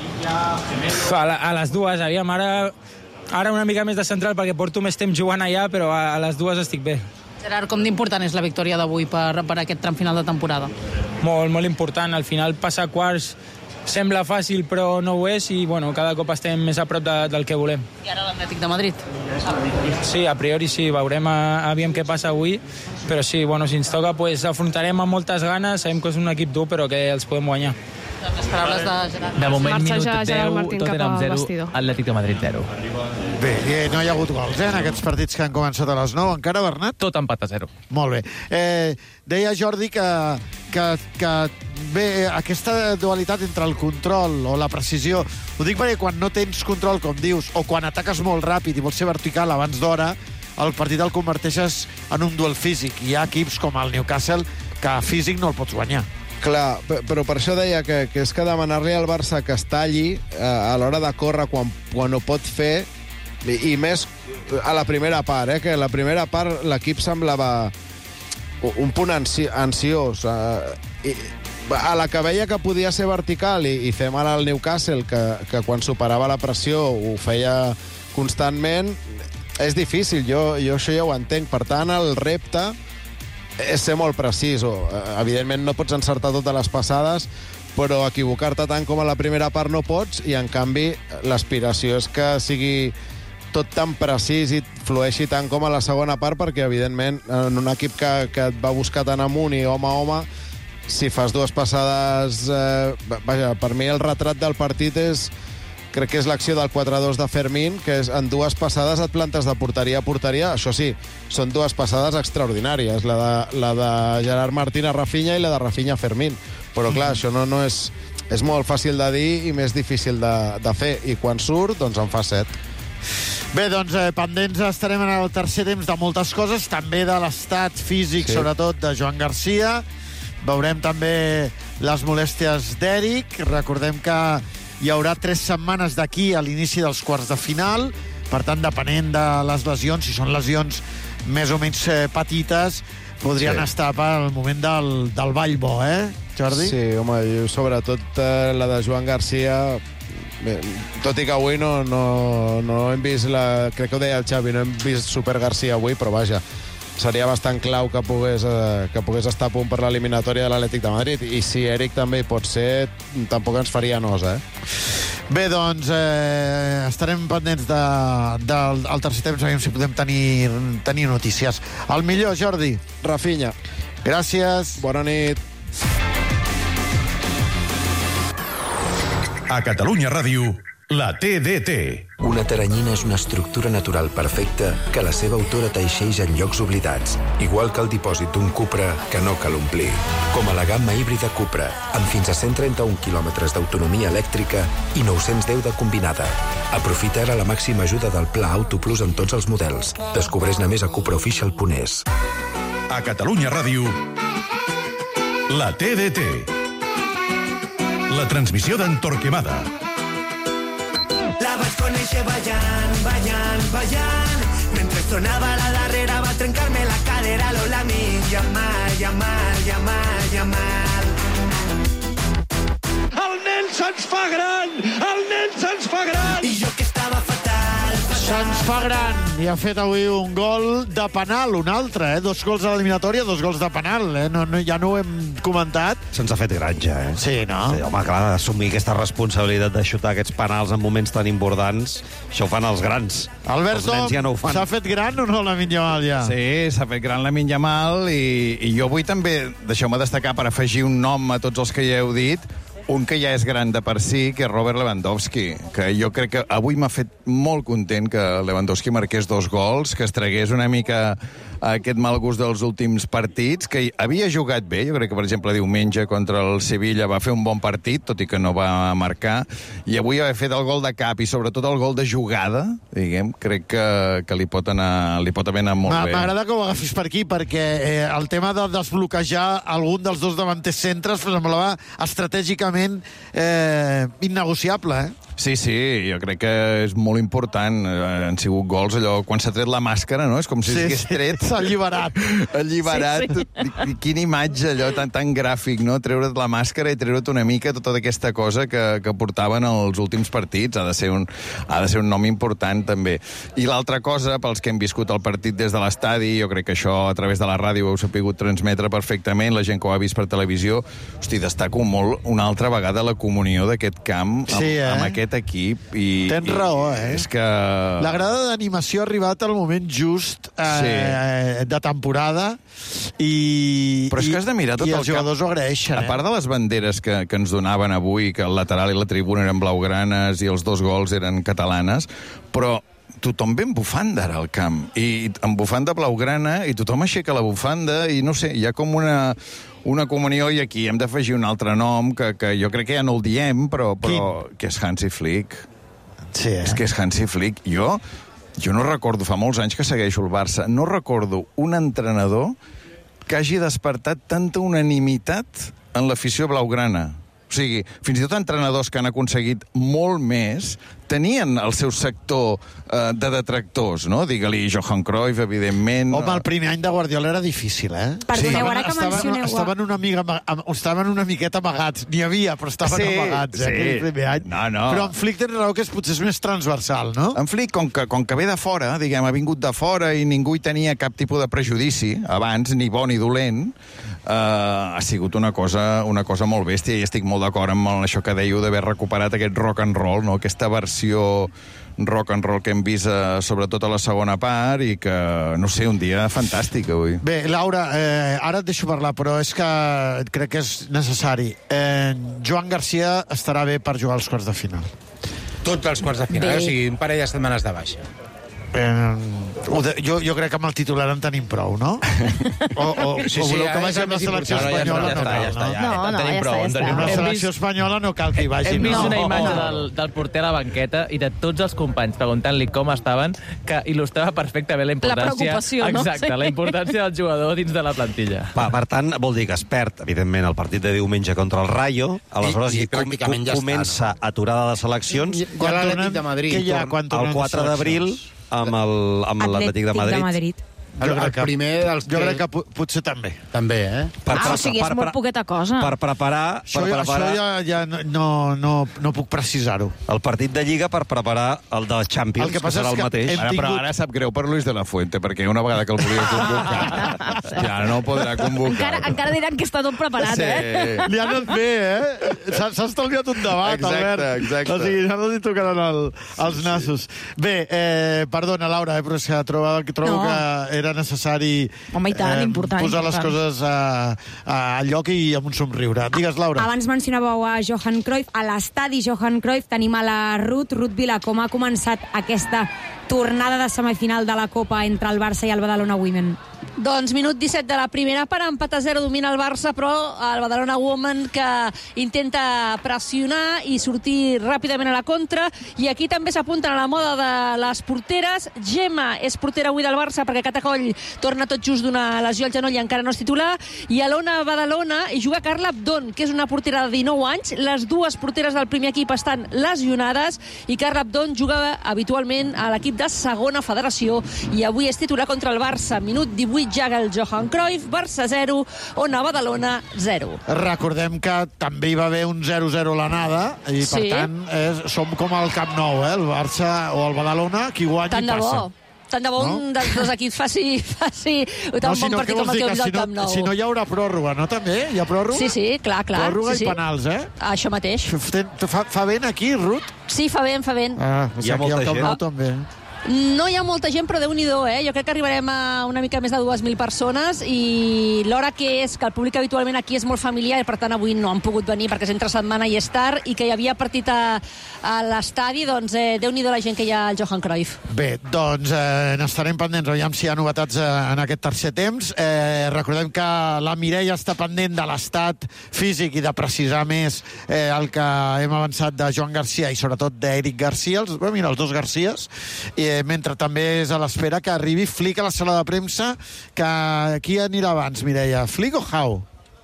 A, la, a les dues, aviam, ara, ara una mica més de central perquè porto més temps jugant allà, però a, a les dues estic bé. Gerard, com d'important és la victòria d'avui per, per aquest tram final de temporada? Molt, molt important. Al final passar quarts sembla fàcil, però no ho és, i bueno, cada cop estem més a prop de, del que volem. I ara l'Atlètic de Madrid? Sí, a priori sí, veurem a, aviam què passa avui, però sí, bueno, si ens toca, pues, afrontarem amb moltes ganes, sabem que és un equip dur, però que els podem guanyar. Les paraules de Gerard. De moment, Marxa minut ja Gerard Martín deu, Tottenham zero, Atlètic de Madrid zero. Bé, no hi ha hagut gols, eh, en aquests partits que han començat a les nou. Encara, Bernat? Tot empat a zero. Molt bé. Eh, deia Jordi que, que, que bé, aquesta dualitat entre el control o la precisió, ho dic perquè quan no tens control, com dius, o quan ataques molt ràpid i vols ser vertical abans d'hora, el partit el converteixes en un duel físic. Hi ha equips com el Newcastle que físic no el pots guanyar. Clar, però per això deia que, que és que demanar-li al Barça que es talli eh, a l'hora de córrer quan, quan ho pot fer, i, i més a la primera part, eh, que la primera part l'equip semblava un punt ansi, ansiós. Eh, i, a la que veia que podia ser vertical i, i fer mal al Newcastle, que, que quan superava la pressió ho feia constantment, és difícil, jo, jo això ja ho entenc. Per tant, el repte és ser molt precís. Evidentment no pots encertar totes les passades, però equivocar-te tant com a la primera part no pots, i en canvi l'aspiració és que sigui tot tan precís i flueixi tant com a la segona part, perquè evidentment en un equip que, que et va buscar tant amunt i home a home, si fas dues passades... Eh, vaja, per mi el retrat del partit és... Crec que és l'acció del quatre a dos de Fermín, que és en dues passades et plantes de porteria a porteria. Això sí, són dues passades extraordinàries, la de, la de Gerard Martín a Rafinha i la de Rafinha a Fermín. Però clar, això no, no és... És molt fàcil de dir i més difícil de, de fer. I quan surt, doncs en fa set. Bé, doncs eh, pendents estarem en el tercer temps de moltes coses, també de l'estat físic, sí. sobretot, de Joan Garcia. Veurem també les molèsties d'Eric. Recordem que hi haurà tres setmanes d'aquí a l'inici dels quarts de final. Per tant, depenent de les lesions, si són lesions més o menys eh, petites, podrien sí. estar pel moment del, del ball bo, eh, Jordi? Sí, home, sobretot eh, la de Joan Garcia... Bé, tot i que avui no, no, no hem vist la... Crec que ho deia el Xavi, no hem vist Super Garcia avui, però vaja, seria bastant clau que pogués, eh, que pogués estar a punt per l'eliminatòria de l'Atlètic de Madrid. I si Eric també hi pot ser, tampoc ens faria nosa, eh? Bé, doncs eh, estarem pendents de, de, del tercer temps, veiem si podem tenir, tenir notícies. El millor, Jordi. Rafinha. Gràcies. Bona nit. A Catalunya Ràdio, la T D T. Una teranyina és una estructura natural perfecta que la seva autora teixeix en llocs oblidats, igual que el dipòsit d'un Cupra que no cal omplir. Com a la gamma híbrida Cupra, amb fins a cent trenta-un quilòmetres d'autonomia elèctrica i nou-cents deu de combinada. Aprofita ara la màxima ajuda del Pla Auto Plus en tots els models. Descobreix-ne més a cupra official punt es. A Catalunya Ràdio, la T D T. La transmissió d'en Torquemada. La vaig conèixer ballant, ballant, ballant. Mentre sonava la darrera va trencar-me la cadera. Lola mi, Yamal, Yamal, Yamal, Yamal. El nen se'ns fa gran! El nen se'ns fa gran! I jo que estava fatal, fatal. Se'ns fa gran. I ha fet avui un gol de penal, un altre, eh? Dos gols a l'eliminatòria, dos gols de penal, eh? No, no, ja no ho hem comentat. Se'ns ha fet gran, ja, eh? Sí, no? Sí, home, clar, assumir aquesta responsabilitat de xutar aquests penals en moments tan importants, això ho fan els grans. Alberto, ja no s'ha fet gran o no Lamine Yamal, ja? Sí, s'ha fet gran Lamine Yamal i, i jo vull també, deixeu-me destacar per afegir un nom a tots els que ja heu dit, un que ja és gran de per si, que és Robert Lewandowski, que jo crec que avui m'ha fet molt content que Lewandowski marqués dos gols, que es tragués una mica aquest mal gust dels últims partits, que havia jugat bé, jo crec que, per exemple, diumenge contra el Sevilla va fer un bon partit, tot i que no va marcar, i avui haver fet el gol de cap i sobretot el gol de jugada, diguem, crec que, que li, pot anar, li pot haver anat molt bé. M'agrada que ho agafis per aquí, perquè eh, el tema de desbloquejar algun dels dos davanters centres semblava estratègicament eh, innegociable, eh? Sí, sí, jo crec que és molt important. Han sigut gols, allò, quan s'ha tret la màscara, no? És com si sí, s'hagués sí. tret... S'ha alliberat. Alliberat. Sí, sí. Quina imatge, allò, tan, tan gràfic, no? Treure't la màscara i treure't una mica tota aquesta cosa que, que portaven els últims partits. Ha de ser un, ha de ser un nom important, també. I l'altra cosa, pels que hem viscut el partit des de l'estadi, jo crec que això a través de la ràdio ho heu sapigut transmetre perfectament, la gent que ho ha vist per televisió, hosti, destaco molt una altra vegada la comunió d'aquest camp amb, sí, eh? amb aquest equip i, tens i, raó, eh? És que... La grada d'animació ha arribat al moment just eh, sí. de temporada i... Però és que has de mirar tot i el els jugadors camp. Ho agraeixen, a part eh? de les banderes que, que ens donaven avui, que el lateral i la tribuna eren blaugranes i els dos gols eren catalanes, però tothom ben bufanda ara al camp, i amb bufanda blaugrana, i tothom aixeca la bufanda, i no sé, hi ha com una, una comunió, i aquí hem d'afegir un altre nom, que, que jo crec que ja no el diem, però, però que és Hansi Flick. Sí, eh? És que és Hansi Flick. Jo, jo no recordo, fa molts anys que segueixo el Barça, no recordo un entrenador que hagi despertat tanta unanimitat en l'afició blaugrana. O sigui, fins i tot entrenadors que han aconseguit molt més tenien el seu sector eh, de detractors, no? Digue-li Johan Cruyff, evidentment. Home, el primer any de Guardiola era difícil, eh? Perdoneu, ara que estaven, mencioneu... Estaven una, amiga, estaven una miqueta amagats. N'hi havia, però estaven sí, amagats, eh, sí. aquell primer any. No, no. Però en Flick tens raó que és, potser és més transversal, no? En Flick, com que, com que ve de fora, diguem, ha vingut de fora i ningú hi tenia cap tipus de prejudici, abans, ni bo ni dolent, Uh, ha sigut una cosa, una cosa molt bèstia i estic molt d'acord amb això que dèieu d'haver recuperat aquest rock and roll, no? Aquesta versió rock and roll que hem vist uh, sobretot a la segona part i que, no sé, un dia fantàstic avui. Bé, Laura, eh, ara et deixo parlar, però és que crec que és necessari. Eh, Joan Garcia estarà bé per jugar als quarts de final. Tots els quarts de final, o sigui, un parell de setmanes de baixa. Eh, de, jo, jo crec que amb el titular en tenim prou, no? O, o, Sí, o sí, voleu que ara vagi és amb la el més selecció important. espanyola? Ja està, ja està, ja està, ja No, en no, tenim ja prou, està, en ja tenim està. prou. La Hem selecció vist- espanyola no cal que hi vagi. Hem vist no. una imatge del, del porter a la banqueta i de tots els companys preguntant-li com estaven, que il·lustrava perfectament la importància... preocupació, no? Exacte, Sí. la importància del jugador dins de la plantilla. Per, per tant, vol dir que es perd, evidentment, el partit de diumenge contra el Rayo, aleshores I- i com, pràcticament com, ja està, comença aturada de seleccions I- Quan l'Atlètic de Madrid. Què hi ha quan el tornem quatre d'abril amb el- amb l'Atlètic de Madrid. Jo crec El que, primer dels jo que- crec que po- potser també. També, eh? Per, Ah, o sigui, és molt poqueta cosa. per preparar, Això, per això preparar ja, ja no, no, no puc precisar-ho. el partit de Lliga per preparar el de Champions, El que que, passa serà és el que mateix. hem Ara, però tingut- ara sap greu per Luis de la Fuente, perquè una vegada que el volia convocar, ja no podrà convocar. Encara, encara diran que està tot preparat, Sí. eh? Li ha anat bé, eh? S'ha s'ha estalviat un debat, Exacte, Albert. exacte. O sigui, ja no li tocaran el, els nassos. Bé, eh, perdona, Laura, eh, però és que trobo, trobo No. que era necessari Home, i tant, important, posar les important. coses a, a lloc i amb un somriure. Digues, Laura. Abans mencionàveu a Johan Cruyff. A l'estadi Johan Cruyff tenim a la Ruth, Ruth Vila. Com ha començat aquesta tornada de semifinal de la Copa entre el Barça i el Badalona Women? Doncs minut disset de la primera part, empat a zero, domina el Barça, però el Badalona Women que intenta pressionar i sortir ràpidament a la contra, i aquí també s'apunten a la moda de les porteres. Gemma és portera avui del Barça perquè Catacoll torna tot just d'una lesió al genoll i encara no és titular, i a l'Ona Badalona hi juga Carla Abdon, que és una portera de dinou anys. Les dues porteres del primer equip estan lesionades i Carla Abdon juga habitualment a l'equip de segona federació i avui és titular contra el Barça. Minut divuit, Jaga el Johan Cruyff, Barça zero, Ona Badalona zero. Recordem que també hi va haver un zero a zero a l'anada i, per Sí. tant, és, som com al Camp Nou, eh? El Barça o el Badalona, qui guanya Tant i de passa. bo. Tant de bo No? un dels dos equips faci, faci tan si bon no, partit què com vols el dir? que hem Que vist si al Camp no, Nou. si no hi haurà pròrroga, no també? Hi ha pròrroga? Sí, sí, clar, clar. Pròrroga sí, i sí. penals, eh? Això mateix. Fa, fa vent aquí, Ruth? Sí, fa vent, fa vent. Ah, Hi ha aquí molta al Camp gent? Nou també. No hi ha molta gent, però Déu-n'hi-do, eh? Jo crec que arribarem a una mica més de dues mil persones i l'hora que és, que el públic habitualment aquí és molt familiar i per tant avui no han pogut venir perquè és entre setmana i és tard i que hi havia partit a, a l'estadi, doncs eh, Déu-n'hi-do la gent que hi ha al Johan Cruyff. Bé, doncs eh, n'estarem pendents, aviam si hi ha novetats eh, en aquest tercer temps. Eh, recordem que la Mireia està pendent de l'estat físic i de precisar més eh, el que hem avançat de Joan Garcia i sobretot d'Eric Garcia, els, bé, mira, els dos Garcies, i eh, mentre també és a l'espera que arribi Flick a la sala de premsa, que qui anirà abans, Mireia? Flick o Jau?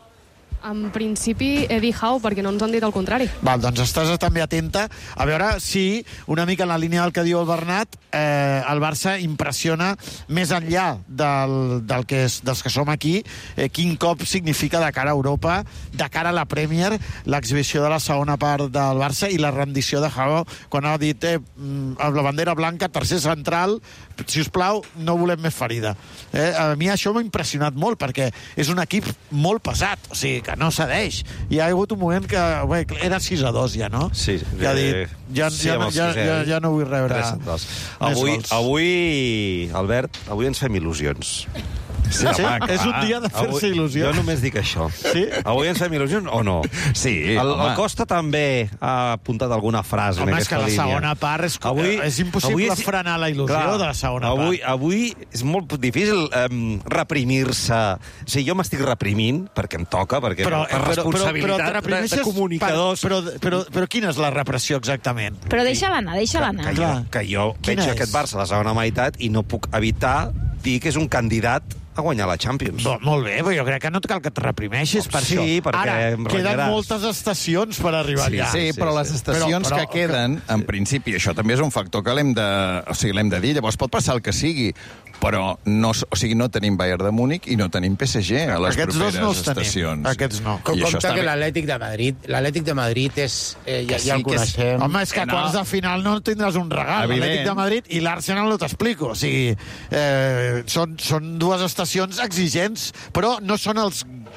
En principi, Eddie Howe, perquè no ens han dit el contrari. Val, doncs estàs també atenta a veure si, una mica en la línia del que diu el Bernat, eh, el Barça impressiona més enllà del, del que és, dels que som aquí, eh, quin cop significa de cara a Europa, de cara a la Premier, l'exhibició de la segona part del Barça i la rendició de Jao quan ha dit eh, amb la bandera blanca, tercer central, si us plau, no volem més ferida. Eh, a mi això m'ha impressionat molt, perquè és un equip molt pesat, o sigui, que no cedeix. Hi ha hagut un moment que bé, era sis a dos ja, no? Sí. Ja ha dit, ja, sí, ja, amb no, els ja, que ja, ja no vull rebre Tres centrals. més Avui, gols. avui, Albert, avui ens fem il·lusions. Sí, sí, és un dia de fer-se il·lusions. Jo només dic això. Sí? Avui ens fem il·lusions o no? Sí, el, home. el Costa també ha apuntat alguna frase Home, en és que aquesta la línia. segona part és, Avui- és impossible avui és- frenar la il·lusió Clar, de la segona avui, part. Avui és molt difícil um, reprimir-se. O sigui, jo m'estic reprimint perquè em toca, perquè Però, per però, però, però responsabilitat et de, reprimeixes de comunicadors... Per, però, però, però quina és la repressió exactament? Però deixa-la anar, deixa-la anar. que jo, que jo veig Quina aquest és? Barça a la segona meitat i no puc evitar dir que és un candidat a guanyar la Champions. Bo, molt bé, però jo crec que no cal que et reprimeixis per Sí, això. perquè Ara, em queden renyaràs. moltes estacions per arribar Sí, allà. sí, però les estacions Però- però- que queden, en principi, això també és un factor que l'hem de, o sigui, l'hem de dir. Llavors pot passar el que sigui, però no, o sigui, no tenim Bayern de Múnich i no tenim P S G a les Aquests dos properes no els tenim. estacions. Aquests no. Com I això compte està que bé. l'Atlètic de Madrid, l'Atlètic de Madrid és... Eh, ja, Que sí, ja el que és- coneixem. Home, és que a no. quarts de final no tindràs un regal. Evident. L'Atlètic de Madrid i l'Arsenal no t'explico. O sigui, eh, són, són dues estacions exigents, però no són els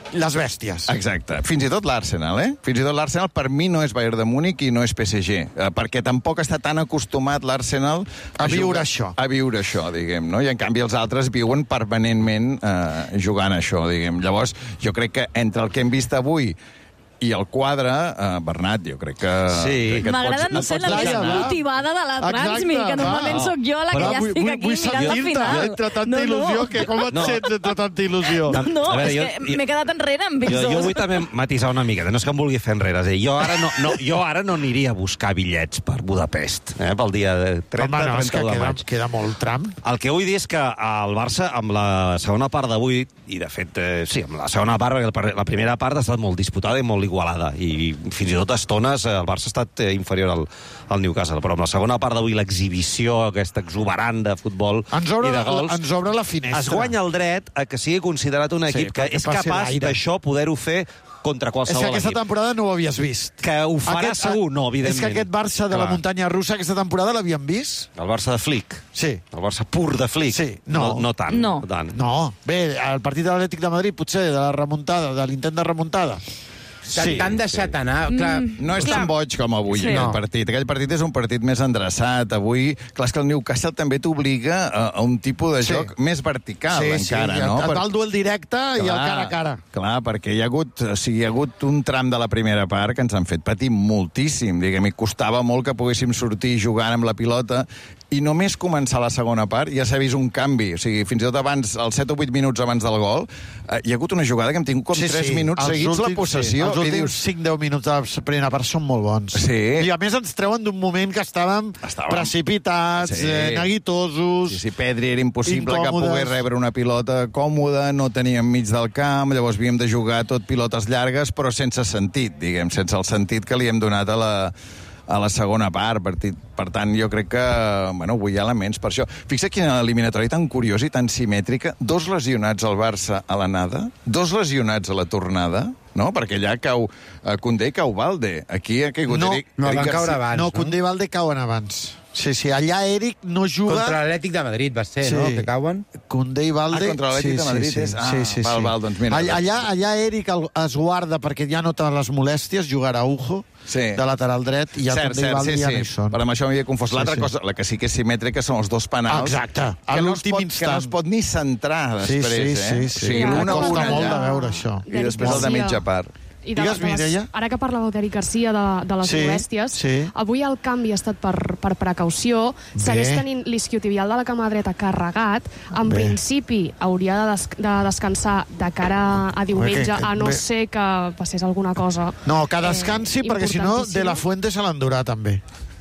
les bèsties. Exacte. Fins i tot l'Arsenal, eh? Fins i tot l'Arsenal per mi no és Bayern de Múnich i no és P S G, eh, perquè tampoc està tan acostumat l'Arsenal a, a viure jugar, això. A viure això, diguem, no? I en canvi els altres viuen permanentment eh, jugant això, diguem. Llavors, jo crec que entre el que hem vist avui i el quadre, eh, Bernat, jo crec que... Sí. M'agrada no ser la més motivada de la Transmi, que normalment sóc jo la que ja estic aquí mirant la final. Entre tanta il·lusió, que com et sents entre tanta il·lusió? No, no, és que m'he quedat enrere amb ells jo, dos. jo vull també matisar una miqueta, no és que em vulgui fer enrere. És a dir, jo, ara no, no, jo ara no aniria a buscar bitllets per Budapest, eh, pel dia trenta Home, no, és que trenta-u de queda, maig. queda molt tram. El que vull dir és que el Barça, amb la segona part d'avui, i de fet, eh, sí, amb la segona part, perquè la primera part ha estat molt disputada i molt igualada, i fins i tot a estones el Barça ha estat inferior al, al Newcastle, però amb la segona part d'avui l'exhibició, aquesta exuberant de futbol ens obre, i de gols, ens obre la finestra. Es guanya el dret a que sigui considerat un equip sí, que és capaç d'això poder-ho fer contra qualsevol equip. És que aquesta temporada no ho havies vist. Que ho farà aquest, segur, no, evidentment. És que aquest Barça de Clar. la muntanya russa aquesta temporada l'havíem vist. El Barça de Flick. Sí. El Barça pur de Flick. Sí. No. No, no tant. No. No tant. No. Bé, el partit de l'Atlètic de Madrid, potser, de la remuntada, de l'intent de remuntada. Sí, T'han deixat sí. anar. Clar, mm, no és tan boig com avui, sí. aquell partit. Aquell partit és un partit més endreçat. Avui, clar, és que el Newcastle també t'obliga a, a un tipus de joc sí. més vertical, sí, encara, sí. no? Et va el duel directe clar, i el cara a cara. Clar, perquè hi ha hagut, o sigui, hi ha hagut un tram de la primera part que ens han fet patir moltíssim. Diguem, i costava molt que poguéssim sortir jugant amb la pilota, i només començar la segona part ja s'ha vist un canvi. O sigui, fins i tot abans, els set o vuit minuts abans del gol, eh, hi ha hagut una jugada que hem tingut com sí, tres sí. minuts els seguits últims, la possessió. Sí. Els últims dius... cinc deu minuts de la primera part són molt bons. Sí. I a més ens treuen d'un moment que estàvem, estàvem... precipitats, sí. eh, neguitosos... Sí, sí, Pedri era impossible incòmodes. que pogués rebre una pilota còmoda, no teníem mig del camp, llavors havíem de jugar tot pilotes llargues, però sense sentit, diguem, sense el sentit que li hem donat a la... a la segona part. Per, per tant, jo crec que bueno, avui hi ha elements per això. Fixa quina eliminatòria tan curiosa i tan simètrica. Dos lesionats al Barça a l'anada, dos lesionats a la tornada, no? Perquè allà cau uh, Koundé i cau Valde. Aquí ha caigut no, Eric, no, Eric van caure abans. No, Koundé i Valde cauen abans. Sí, sí, allà Eric no juga... Contra l'Atlètic de Madrid va ser, sí. no?, que cauen. Koundé i Valde... Ah, contra l'Atlètic sí, de Madrid sí, sí. és... Ah, sí, sí, val, sí. val, doncs mira. Allà, allà, allà Eric es guarda perquè ja no té les molèsties, jugarà Ujo sí. de lateral dret, i ja cert, Koundé i Valde sí, ja sí. no hi són. Per amb això m'havia confós. L'altra sí, sí. cosa, la que sí que és simètrica, són els dos penals. Exacte, a l'últim instant. Que no es pot ni centrar després, sí, sí, eh? sí, sí. O sigui, ja, una a una molt allà. de veure això. I després el de mitja part. I de, Digues, de les, ara que parlàveu d'Eric Garcia, de, de les sí, molèsties, sí. avui el canvi ha estat per, per precaució. Bé. Segueix tenint l'isquiotibial de la cama dreta carregat. En Bé. principi hauria de, des, de descansar de cara a diumenge, Bé, que, a no Bé. ser que passés alguna cosa. No, que descansi, eh, perquè si no, De La Fuente se l'endurà també.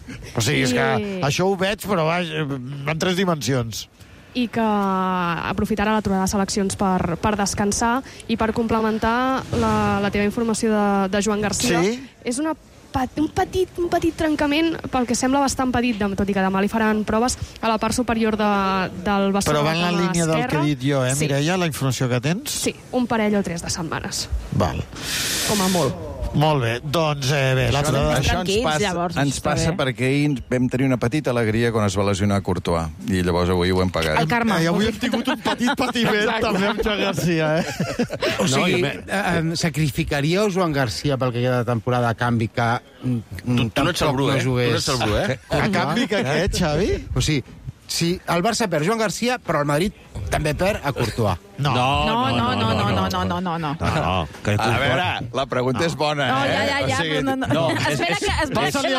O sigui, és que això ho veig, però va, en tres dimensions. I que aprofitarà l'aturada de seleccions per, per descansar. I per complementar la, la teva informació de, de Joan Garcia, sí? és una un petit, un petit trencament, pel que sembla bastant petit, tot i que demà li faran proves a la part superior de, del bastó. Però va en la línia del que he dit jo, eh, sí. Mireia, la informació que tens? Sí, un parell o tres de setmanes. Val. Com a molt. Molt bé, doncs eh, bé, això, l'altre... això ens passa, llavors, ens passa perquè ahir vam tenir una petita alegria quan es va lesionar Courtois, i llavors avui ho hem pagat. El karma. I avui hem tingut un petit patiment també amb Joan Garcia, eh? O sigui, no, eh, sacrificaríeu Joan Garcia pel que hi ha de temporada a canvi que... Tu, tu no ets el Bru, eh? Tu no ets el Bru, eh? A canvi que què, Xavi? O sigui, si el Barça perd Joan Garcia, però el Madrid també perd a Courtois. No, no, no, no, no, no, no, no, no, no. No, que a veure, la pregunta és bona, no, eh? ja, ja, ja, o sigui, no, no, no. Espera que... Espera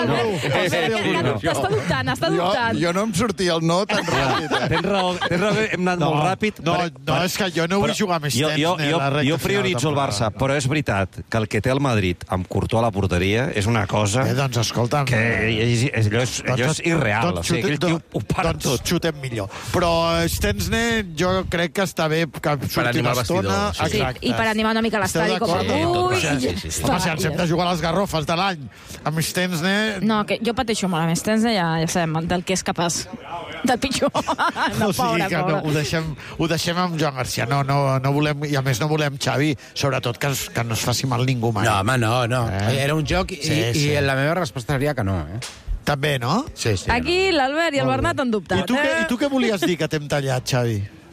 que està dubtant, està dubtant. Jo, jo no em sortia el no tan ràpid. Eh? Tens raó, tens raó, hem anat no, molt ràpid. No, per, no, és que jo no vull però, jugar més jo, temps. Jo, jo, la jo prioritzo el Barça, però és veritat que el que té el Madrid amb Courtois a la porteria és una cosa... Eh, doncs escolta'm... Que és, és, allò, és, allò és irreal. Doncs, o sigui, aquell tio ho para doncs tot. xutem millor. Però Stensne, jo crec que està bé que surti una estona. Sí, i per animar una mica l'estadi com a... Ui, sí, sí, sí. Home, si ens hem de jugar les garrofes de l'any amb Stensne... No, que jo pateixo molt amb Stensne, ja, ja sabem del que és capaç. Del pitjor. No, o sigui que no, ho, deixem, ho deixem amb Joan Garcia. No, no, no volem, i a més no volem Xavi, sobretot que, que no es faci mal ningú mai. No, home, no, no. Eh? Era un joc i, sí, sí. i la meva resposta seria que no, eh? També, no? Sí, sí. Aquí l'Albert i el Bernat han dubtat. I tu, eh? què, I tu què volies dir que t'hem tallat, Xavi?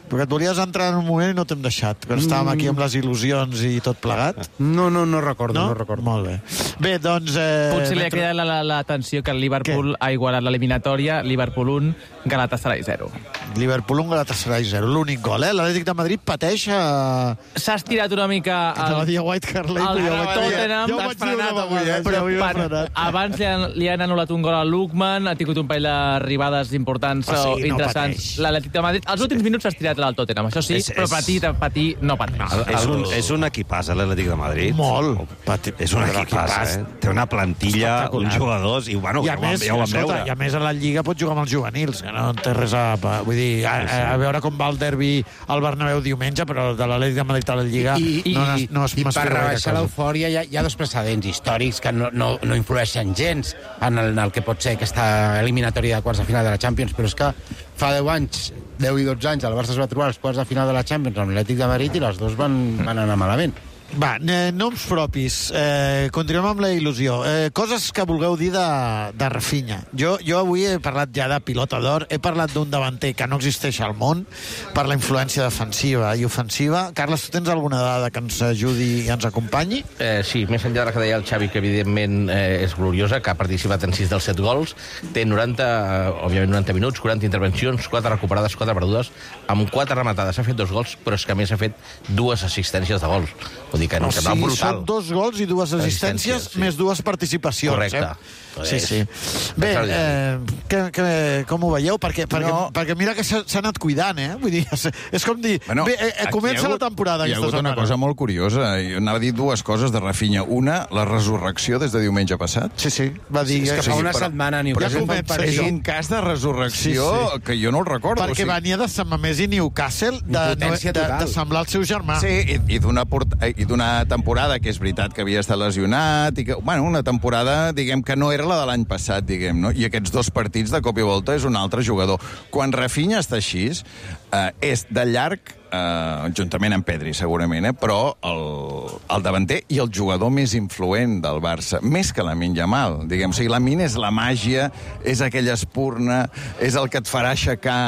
Perquè et volies entrar en un moment i no t'hem deixat, perquè estàvem aquí amb les il·lusions i tot plegat. No, no, no recordo, no, no recordo. Molt bé. Bé, doncs... Eh, Potser li ha quedat l'atenció que el Liverpool Què? ha igualat l'eliminatòria, Liverpool un, Galatasaray zero. Liverpool un, Galatasaray zero. L'únic gol, eh? L'Atlètic de Madrid pateix a... S'ha estirat una mica... El... Te va White Hart Lane, el, jo el Tottenham... Ja ho vaig dir una vegada, eh? Però ja per, abans li han, li han anul·lat un gol al Lookman, ha tingut un parell d'arribades importants o sigui, interessants. No L'Atlètic de Madrid... Els últims minuts s'ha estirat el Tottenham, això sí, és, però patir, patir no pateix. El, és, un, és un equipàs, l'Atlètic de Madrid. Molt. Pati, és un equipàs, eh? Té una plantilla, uns jugadors, i, bueno, I a, més, ja ho vam veure. I a més a la Lliga pots jugar amb els juvenils, que no té res a... Vull dir, a, a, a veure com va el derbi al Bernabéu diumenge, però de l'Atlètic de Madrid a la Lliga I, i, no, no, no es I per rebaixar l'eufòria hi, hi ha dos precedents històrics que no, no, no influeixen gens en el, en el que pot ser aquesta eliminatòria de quarts de final de la Champions, però és que fa deu anys, deu i dotze anys, el Barça es va trobar als quarts de final de la Champions amb l'Atlètic de Madrid i les dos van, van anar malament. Va, eh, noms propis. Eh, continuem amb la il·lusió. Eh, coses que vulgueu dir de, de Rafinha. Jo, jo avui he parlat ja de pilota d'or, he parlat d'un davanter que no existeix al món per la influència defensiva i ofensiva. Carles, tu tens alguna dada que ens ajudi i ens acompanyi? Eh, sí, més enllà de la que deia el Xavi, que evidentment eh, és gloriosa, que ha participat en sis dels set gols, té noranta, òbviament noranta minuts, quaranta intervencions, quatre recuperades, quatre perdudes, amb quatre rematades. Ha fet dos gols, però és que a més ha fet dues assistències de gols. Vull dir que no, o sembla sigui, brutal. Són dos gols i dues assistències, sí. més dues participacions. Correcte. Eh? Sí, sí. Bé, eh, que, que, com ho veieu? Perquè, perquè, no. perquè mira que s'ha anat cuidant, eh? Vull dir, és com dir, bueno, bé, eh, comença hagut, la temporada aquesta setmana. Hi ha hagut una cosa molt curiosa. Jo anava a dir dues coses de Rafinha. Una, la resurrecció des de diumenge passat. Sí, sí. Va dir... Sí, és que fa una però, setmana ni ja comença, és un cas de resurrecció sí, sí. que jo no el recordo. Perquè o sigui, venia de Sant Mamés i Newcastle de, de, de, de semblar el seu germà. Sí, i, i d'una temporada que és veritat que havia estat lesionat, i que, bueno, una temporada, diguem, que no era la de l'any passat, diguem, no? I aquests dos partits de cop i volta és un altre jugador. Quan Rafinha està així, eh, és de llarg, eh, juntament amb Pedri, segurament, eh, però el, el davanter i el jugador més influent del Barça, més que Lamine Yamal, diguem. O sigui, Lamine és la màgia, és aquella espurna, és el que et farà aixecar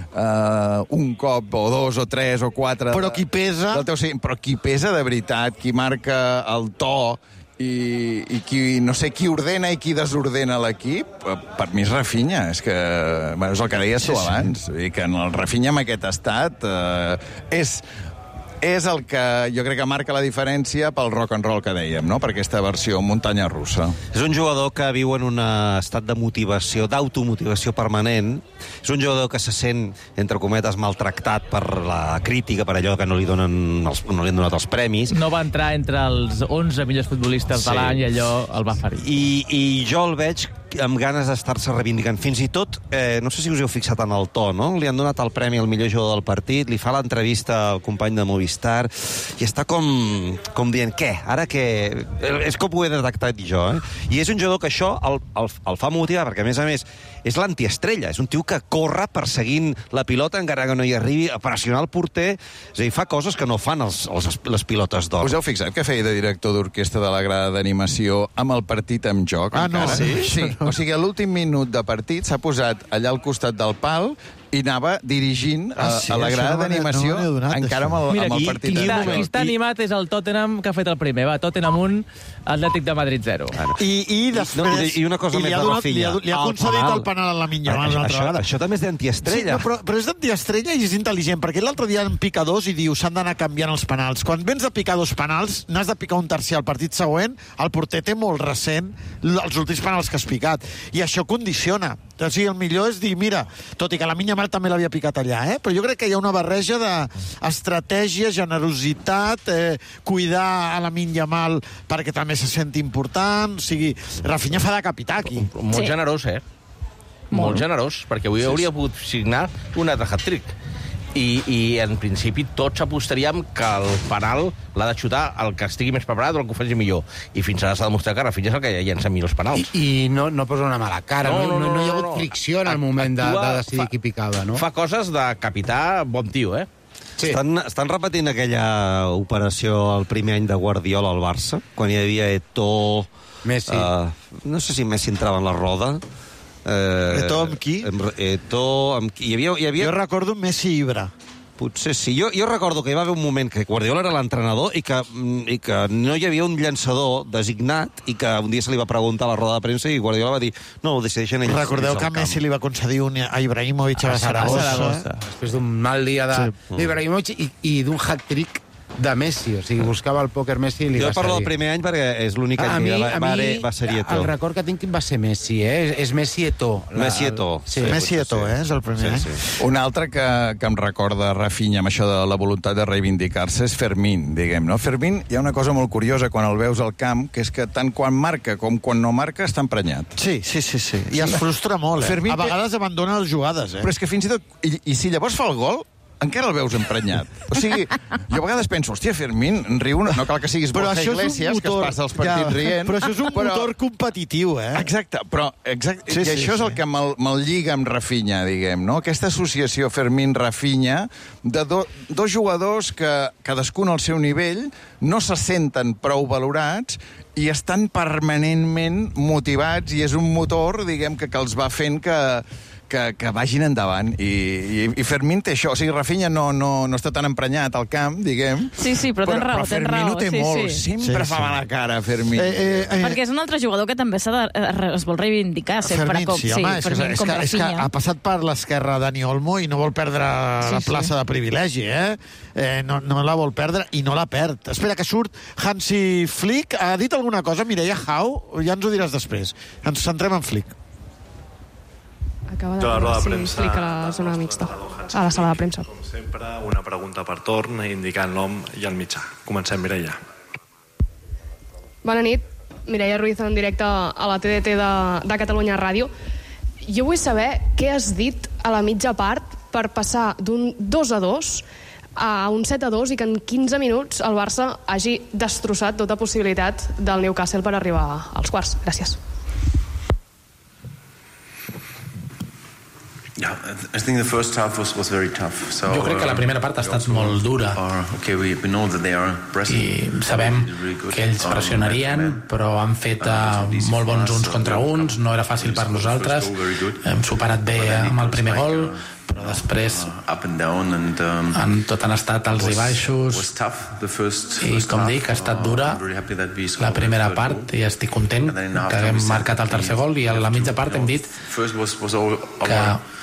Uh, un cop, o dos, o tres, o quatre... Però qui pesa... Del teu, sí, però qui pesa de veritat, qui marca el to i, i qui, no sé, qui ordena i qui desordena l'equip, per mi és Rafinha. És que, bueno, és el que deies tu sí, abans. Sí. I que en el Rafinha amb aquest estat uh, és... és el que jo crec que marca la diferència pel rock and roll que dèiem, no? Per aquesta versió muntanya russa. És un jugador que viu en un estat de motivació, d'automotivació permanent. És un jugador que se sent, entre cometes, maltractat per la crítica, per allò que no li, donen els, no li han donat els premis. No va entrar entre els onze millors futbolistes sí. de l'any i allò el va ferir. I, i jo el veig amb ganes d'estar-se reivindicant. Fins i tot, eh, no sé si us heu fixat en el to, no? Li han donat el premi al millor jugador del partit, li fa l'entrevista al company de Movistar, i està com, com dient, què? Ara què? És com ho he detectat jo, eh? I és un jugador que això el, el, el fa motivar, perquè a més a més és l'antiestrella, és un tio que corre perseguint la pilota encara que no hi arribi, a pressionar el porter, és a dir, fa coses que no fan els, els, les pilotes d'or. Us heu fixat que feia de director d'orquestra de la grada d'animació amb el partit en joc? Ah, encara? No? Sí? Sí. O sigui, a l'últim minut de partit s'ha posat allà al costat del pal i anava dirigint a, ah, sí, a la grada d'animació no encara amb el, Mira, amb el qui, partit. Qui, qui, qui està animat és el Tottenham, que ha fet el primer. Va, Tottenham un, Atlètic de Madrid zero. I, i després... No, i, i una cosa i més de Rafinha. Li ha, li ha concedit el penal a la Minya. Això, això, això també és d'antiestrella. Sí, no, però, però és d'antiestrella i és intel·ligent, perquè l'altre dia en pica dos i diu s'han d'anar canviant els penals. Quan vens de picar dos penals, n'has de picar un tercer al partit següent, el porter té molt recent els últims penals que has picat. I això condiciona. O sigui, el millor és dir, mira, tot i que la Minya Mal també l'havia picat allà, eh? Però jo crec que hi ha una barreja d'estratègia, generositat, eh, cuidar a la Minya Mal perquè també se senti important. O sigui, Rafinha fa de capità aquí. Molt sí. generós, eh? Molt, Molt generós, perquè avui sí, hauria sí. pogut signar un altre hat-trick. I, i en principi tots apostaríem que el penal l'ha de xutar el que estigui més preparat o el que ho faci millor. I fins ara s'ha demostrat que Rafinha és el que llença millors penals. I, i no, no posa una mala cara, no, no, no, no, no hi ha hagut no, fricció en el moment de, de decidir fa, qui picava, no? Fa coses de capità bon tio, eh? Sí. Estan, estan repetint aquella operació el primer any de Guardiola al Barça, quan hi havia Eto'o... Messi. Uh, no sé si Messi entrava en la roda... Eh, Eto'o amb qui? Eto'o amb qui? Hi havia, hi havia... Jo recordo Messi i Ibra. Potser sí. Jo, jo recordo que hi va haver un moment que Guardiola era l'entrenador i, que, i que no hi havia un llançador designat i que un dia se li va preguntar a la roda de premsa i Guardiola va dir no, ho decideixen ells. Recordeu que Messi li va concedir un a Ibrahimovic a, a Saragossa. Saragossa. Després d'un mal dia d'Ibrahimovic sí. i, i d'un hat-trick de Messi, o sigui, buscava el pòquer Messi i li jo va cedir. Jo parlo del primer any perquè és l'únic any que va, va, va ser Eto'o. El record que tinc va ser Messi, eh? És, és Messi Eto'o. La, Messi Eto'o. Sí. Sí, Messi Eto'o, eh? És el primer any. Sí, sí. Un altre que, que em recorda Rafinha amb això de la voluntat de reivindicar-se és Fermín, diguem, no? Fermín, hi ha una cosa molt curiosa quan el veus al camp, que és que tant quan marca com quan no marca està emprenyat. Sí, sí, sí. sí. I es frustra molt, eh? Fermín a vegades té... abandona les jugades, eh? Però és que fins i tot... I, i si llavors fa el gol, encara el veus emprenyat. O sigui, jo a vegades penso, hòstia, Fermín, riu, no, no cal que siguis Borja Iglesias, motor, que es passa els partits ja, rient. Però això és un però... motor competitiu, eh? Exacte, però exacte, sí, i sí, això sí. és el que me'l me lliga amb Rafinha, diguem, no? Aquesta associació Fermín-Rafinha de do, dos jugadors que, cadascun al seu nivell, no se senten prou valorats i estan permanentment motivats i és un motor, diguem, que, que els va fent que... Que, que vagin endavant. I, i, i Fermín té això. O sigui, Rafinha no, no, no està tan emprenyat al camp, diguem. Sí, sí, però tens raó, però tens raó. Fermín ho té sí, molt. Sí. Sempre sí, fa sí. mala cara, Fermín. Eh, eh, eh. Perquè és un altre jugador que també s'ha de, es vol reivindicar sempre. Fermín, com, sí, home, sí, Fermín, és, que, és, que, és que ha passat per l'esquerra Dani Olmo i no vol perdre sí, la plaça sí. de privilegi, eh? eh no, no la vol perdre i no la perd. Espera, que surt Hansi Flick. Ha dit alguna cosa, Mireia Hau? Ja ens ho diràs després. Ens centrem en Flick. Acaba de veure si explica la zona mixta, a la sala de premsa. Com sempre, una pregunta per torn, indicant el nom i el mitjà. Comencem, Mireia. Bona nit, Mireia Ruiz en directe a la T D T de, de Catalunya Ràdio. Jo vull saber què has dit a la mitja part per passar d'un dos a dos a un set a dos i que en quinze minuts el Barça hagi destrossat tota possibilitat del Newcastle per arribar als quarts. Gràcies. Yeah, I think the first half was, was very tough. So, jo crec que la primera part ha estat molt dura are, okay, we, we know that they are i sabem que ells pressionarien, però han fet uh, molt bons uns contra uns, no era fàcil per nosaltres, hem superat bé amb el primer gol, però després han, tot han estat alts i baixos i com dic, ha estat dura la primera part i estic content que haguem marcat el tercer gol i a la mitja part hem dit que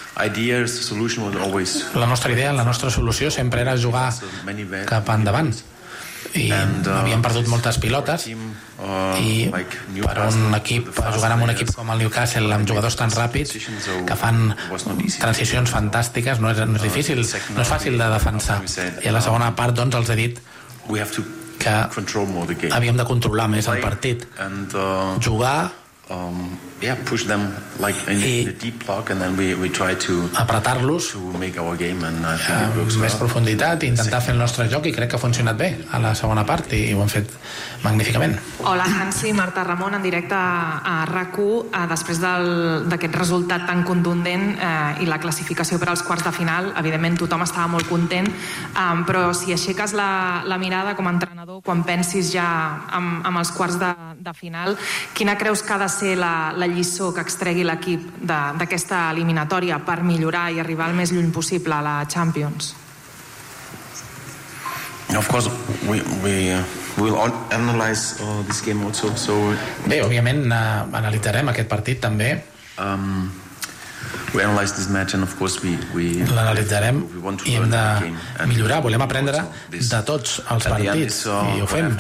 la nostra idea, la nostra solució sempre era jugar cap endavant i havíem perdut moltes pilotes i per un equip, jugant amb un equip com el Newcastle amb jugadors tan ràpids que fan transicions fantàstiques no és, no és difícil, no és fàcil de defensar i a la segona part doncs els he dit que havíem de controlar més el partit jugar Um, yeah, push them like in, in the deep block and then we, we try to apretar-los to make our game and I think uh, it works més well. Profunditat i intentar fer el nostre joc i crec que ha funcionat bé a la segona part i ho hem fet magníficament. Hola Hansi, Marta Ramon en directe a RAC u eh, després d'aquest resultat tan contundent eh, i la classificació per als quarts de final, evidentment tothom estava molt content, eh, però si aixeques la, la mirada com a entrenador quan pensis ja amb, amb els quarts de, de final, quina creus que ha de ser la, la lliçó que extregui l'equip d'aquesta eliminatòria per millorar i arribar el més lluny possible a la Champions? Of course, we, we, uh, we'll analyze uh, this game also. So bé, òbviament uh, analitzarem aquest partit també. Um, we analyze this match and of course we, we l'analitzarem i hem de millorar, volem aprendre de tots els partits i ho fem.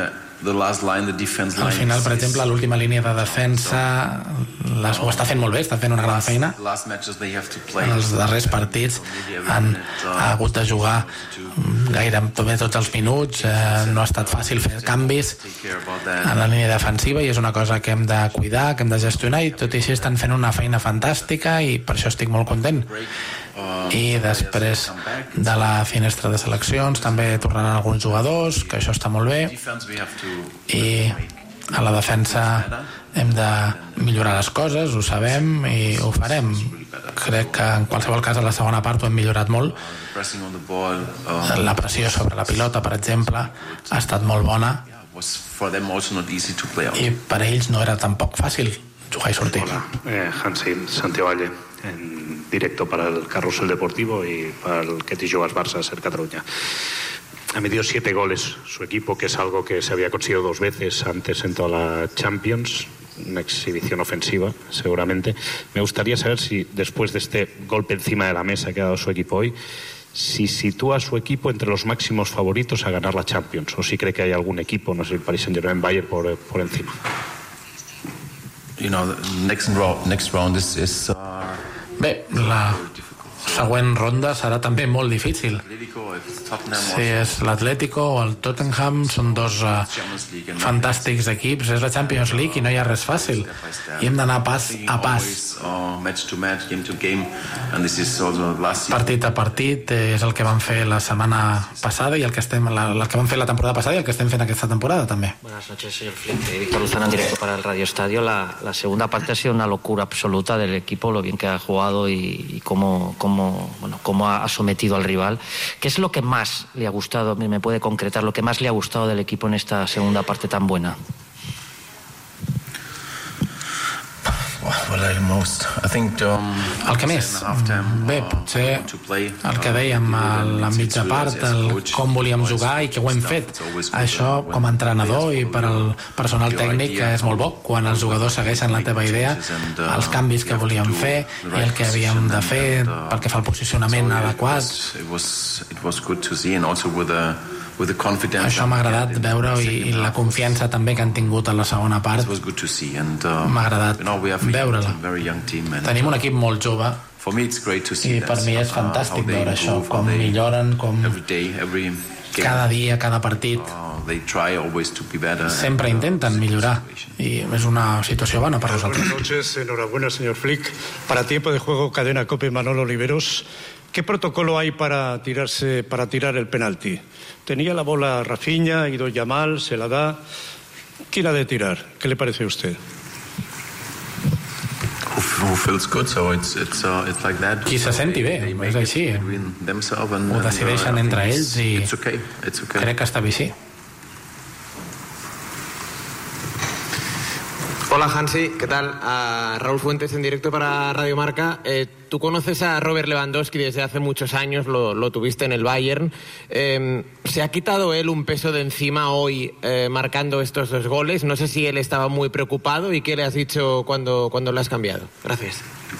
Al final, per exemple, l'última línia de defensa les, ho està fent molt bé, està fent una gran feina. En els darrers partits han hagut de jugar gairebé tots els minuts, eh, no ha estat fàcil fer canvis en la línia defensiva i és una cosa que hem de cuidar, que hem de gestionar i tot i així estan fent una feina fantàstica i per això estic molt content. I després de la finestra de seleccions també tornaran alguns jugadors, que això està molt bé i a la defensa hem de millorar les coses, ho sabem i ho farem. Crec que en qualsevol cas a la segona part ho hem millorat molt. La pressió sobre la pilota, per exemple, ha estat molt bona i per a ells no era tampoc fàcil jugar i sortir. Hola, eh, Hansi Santivalle, en directo para el Carrusel Deportivo y para el Que te juegas Barça Ser Cataluña. Ha metido siete goles su equipo, que es algo que se había conseguido dos veces antes en toda la Champions, una exhibición ofensiva, seguramente. Me gustaría saber si, después de este golpe encima de la mesa que ha dado su equipo hoy, si sitúa a su equipo entre los máximos favoritos a ganar la Champions, o si cree que hay algún equipo, no sé, el Paris Saint-Germain, Bayern, por, por encima. You know, the next round, next round is, is uh... Bé, la següent ronda serà també molt difícil. Si és l'Atlético o el Tottenham, són dos uh, fantàstics equips. És la Champions League i no hi ha res fàcil. I hem d'anar pas a pas. Partit a partit és el que vam fer la setmana passada i el que, estem, la, el que vam fer la temporada passada i el que estem fent aquesta temporada també. Buenas noches, señor Flick. Víctor Luzano en directo para el Radio Estadio. La, la segunda parte ha sido una locura absoluta del equipo, lo bien que ha jugado y, y cómo, cómo, bueno, cómo ha sometido al rival. ¿Qué es lo que más le ha gustado? ¿Me puede concretar lo que más le ha gustado del equipo en esta segunda parte tan buena? El que més? Bé, potser el que dèiem a la mitja part, el com volíem jugar i que ho hem fet. Això, com a entrenador i per al personal tècnic, és molt bo. Quan els jugadors segueixen la teva idea, els canvis que volíem fer i el que havíem de fer pel que fa al posicionament adequat. Això m'ha agradat veure i, i la confiança també que han tingut en la segona part m'ha agradat veure-la. Tenim un equip molt jove i per mi és fantàstic veure això, com milloren, com cada dia, cada partit sempre intenten millorar y es una situación buena para nosotros. Buenas noches, enhorabuena, señor Flick. Para tiempo de juego, cadena COPE, Manolo Oliveros. ¿Qué protocolo hay para tirarse, para tirar el penalti? Tenía la bola Rafinha, ha ido Yamal, se la da. ¿Quién ha de tirar? ¿Qué le parece a usted? Qui se senti bé, és així. Ho decideixen entre ells i crec que està bé així. Hola Hansi, ¿qué tal? Uh, Raúl Fuentes en directo para Radio Marca. Eh, tú conoces a Robert Lewandowski desde hace muchos años, lo, lo tuviste en el Bayern. Eh, ¿Se ha quitado él un peso de encima hoy eh, marcando estos dos goles? No sé si él estaba muy preocupado y qué le has dicho cuando, cuando le has cambiado. Gracias.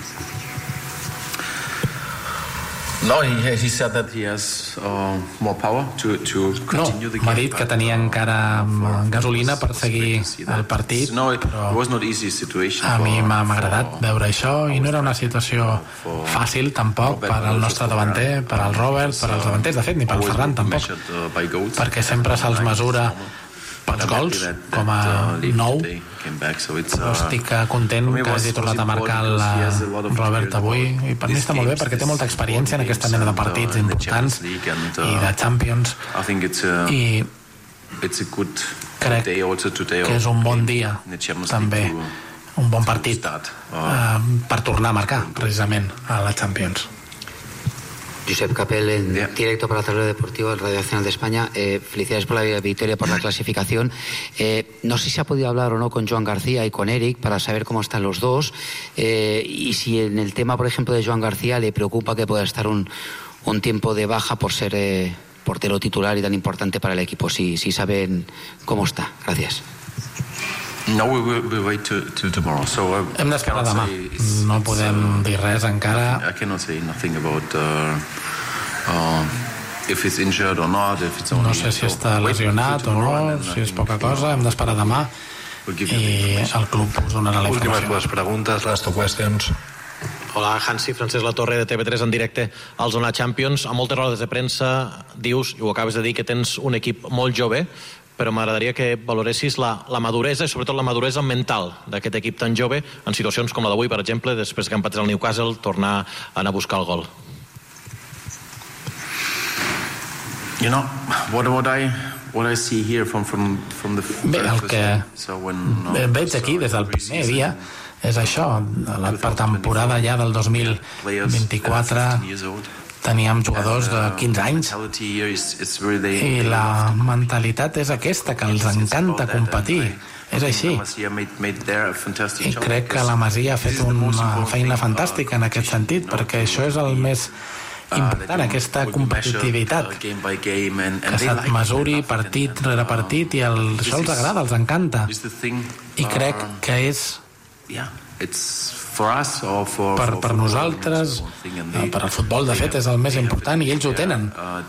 No, he, he said that he has uh, more power to, to continue the game. No, m'ha dit que tenia encara gasolina per seguir el partit, però a mi m'ha agradat veure això i no era una situació fàcil tampoc per al nostre davanter, per al Robert, per als davanters, de fet, ni per al Ferran tampoc, perquè sempre se'ls mesura pels gols, com a nou. Però estic content que hagi tornat a marcar el Robert avui i per mi està molt bé perquè té molta experiència en aquesta mena de partits importants i de Champions i crec que és un bon dia també, un bon partit per tornar a marcar precisament a la Champions. Josep Capel en directo para Tablero Deportivo en Radio Nacional de España. Eh, felicidades por la victoria, por la clasificación. Eh, no sé si se ha podido hablar o no con Joan García y con Eric para saber cómo están los dos eh, y si en el tema, por ejemplo, de Joan García le preocupa que pueda estar un, un tiempo de baja por ser eh, portero titular y tan importante para el equipo. Si, si saben cómo está. Gracias. No, we will we wait till, till tomorrow. So uh, hem d'esperar demà. No podem dir res encara. I cannot say nothing about uh, uh, if it's injured or not, if it's only. No sé si està lesionat o no, si és poca cosa, hem d'esperar demà i el club us donarà la informació. Últimes dues preguntes, last two questions. Hola, Hansi, Francesc Latorre de T V tres en directe al Zona Champions. A moltes rodes de premsa dius, i ho acabes de dir, que tens un equip molt jove, però m'agradaria que valoressis la, la maduresa i sobretot la maduresa mental d'aquest equip tan jove en situacions com la d'avui, per exemple, després que empatés el Newcastle, tornar a anar a buscar el gol. You know, what, what I what I see here from from from the Bé, el que veig aquí des del primer dia és això, la pretemporada ja del dos mil vint-i-quatre teníem jugadors de quinze anys i la mentalitat és aquesta, que els encanta competir. És així. I crec que la Masia ha fet una feina fantàstica en aquest sentit, perquè això és el més important, aquesta competitivitat, que se't mesuri partit rere partit, i el, això els agrada, els encanta. I crec que és per, per nosaltres, per al futbol, de fet, és el més important, i ells ho tenen.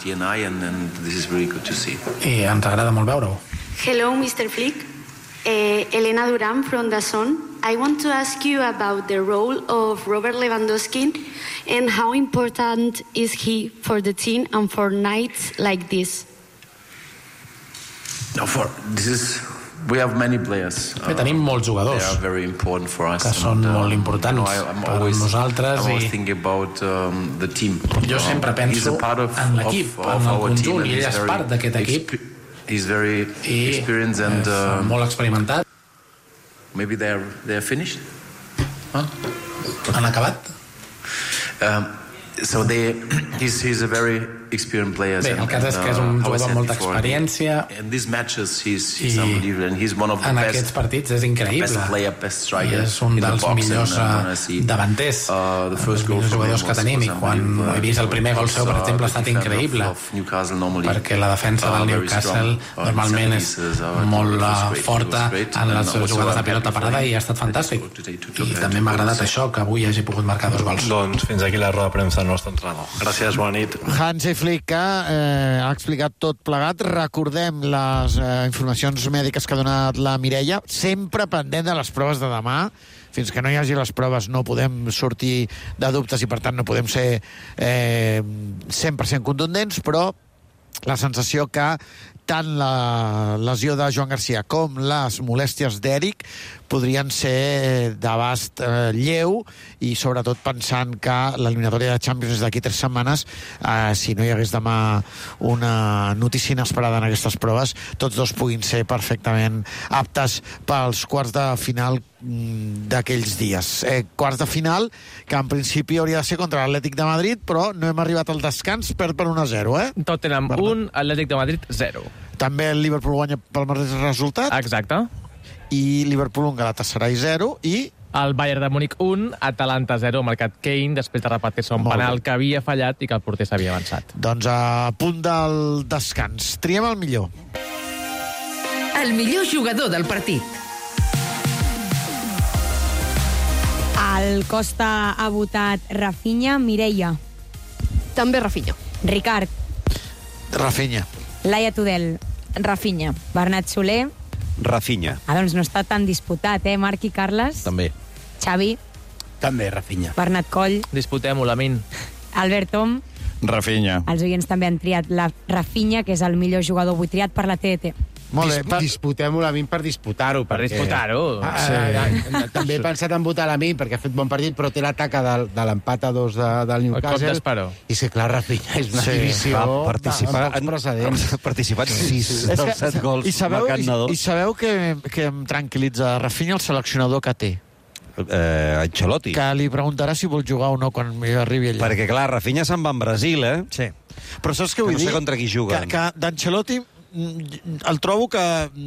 I ens agrada molt veure-ho. Hello, mister Flick. Uh, Elena Duran from The Sun. I want to ask you about the role of Robert Lewandowski and how important is he for the team and for nights like this? No, for this is we have many players. Bé, tenim molts jugadors que són molt importants per nosaltres, i jo sempre penso en l'equip, en el conjunt, i ell és part d'aquest equip, i és molt experimentat. Maybe they are they are finished? Huh? Han acabat? Um, so they he's he's a very experienced player. Bé, el cas és que és un jugador amb molta experiència, i en aquests partits és increïble, i és un dels millors davanters, els millors jugadors que tenim, i quan he vist el primer gol seu, per exemple, ha estat increïble, perquè la defensa del Newcastle normalment és molt forta en les jugades de pilota parada, i ha estat fantàstic, i també m'ha agradat això, que avui hagi pogut marcar dos gols. Doncs fins aquí la roda de premsa del nostre entrenador. Gràcies, bona nit. Hansi Flick, que eh, ha explicat tot plegat. Recordem les eh, informacions mèdiques que ha donat la Mireia, sempre pendent de les proves de demà. Fins que no hi hagi les proves no podem sortir de dubtes, i per tant no podem ser eh, cent per cent contundents, però la sensació que tant la lesió de Joan Garcia com les molèsties d'Eric podrien ser d'abast eh, lleu, i sobretot pensant que l'eliminatòria de Champions d'aquí tres setmanes, eh, si no hi hagués demà una notícia inesperada en aquestes proves, tots dos puguin ser perfectament aptes pels quarts de final d'aquells dies. Eh, quarts de final que en principi hauria de ser contra l'Atlètic de Madrid, però no hem arribat al descans, perd per un a zero, eh? Tottenham un, Atlètic de Madrid zero. També el Liverpool guanya pel mateix resultat. Exacte. I Liverpool un, Galatasaray zero, i el Bayern de Múnich un, Atalanta zero, marcat Kane, després de repetir-se un penal que havia fallat i que el porter s'havia avançat. Doncs a punt del descans. Triem el millor. El millor jugador del partit. El Costa ha votat Rafinha. Mireia. També Rafinha. Ricard. Rafinha. Laia Tudel. Rafinha. Bernat Soler. Rafinha. Ah, doncs no està tan disputat, eh, Marc i Carles? També. Xavi. També, Rafinha. Bernat Coll. Disputem-ho, Lamin. Albert Tom. Rafinha. Els oients també han triat la Rafinha, que és el millor jugador avui triat per la T D T. Molt bé, per... disputem-ho l'Amin per disputar-ho. Per perquè... disputar-ho. Ah, sí. ah, ah, també he pensat en votar l'Amin perquè ha fet bon partit, però té l'ataca de, de l'empat a dos de, del Newcastle. I és que, clar, Rafinha és una sí, divisió va participar amb pocs precedents. Ha participat sis dels set gols i sabeu, marcant-ne dos. I sabeu que, que em tranquil·litza Rafinha, el seleccionador que té? Eh, Ancelotti. Que li preguntarà si vol jugar o no quan arribi allà. Perquè, clar, Rafinha se'n va en Brasil, eh? Sí. Però saps què vull que no dir? sé contra qui juguen. Que, que d'Ancelotti el trobo que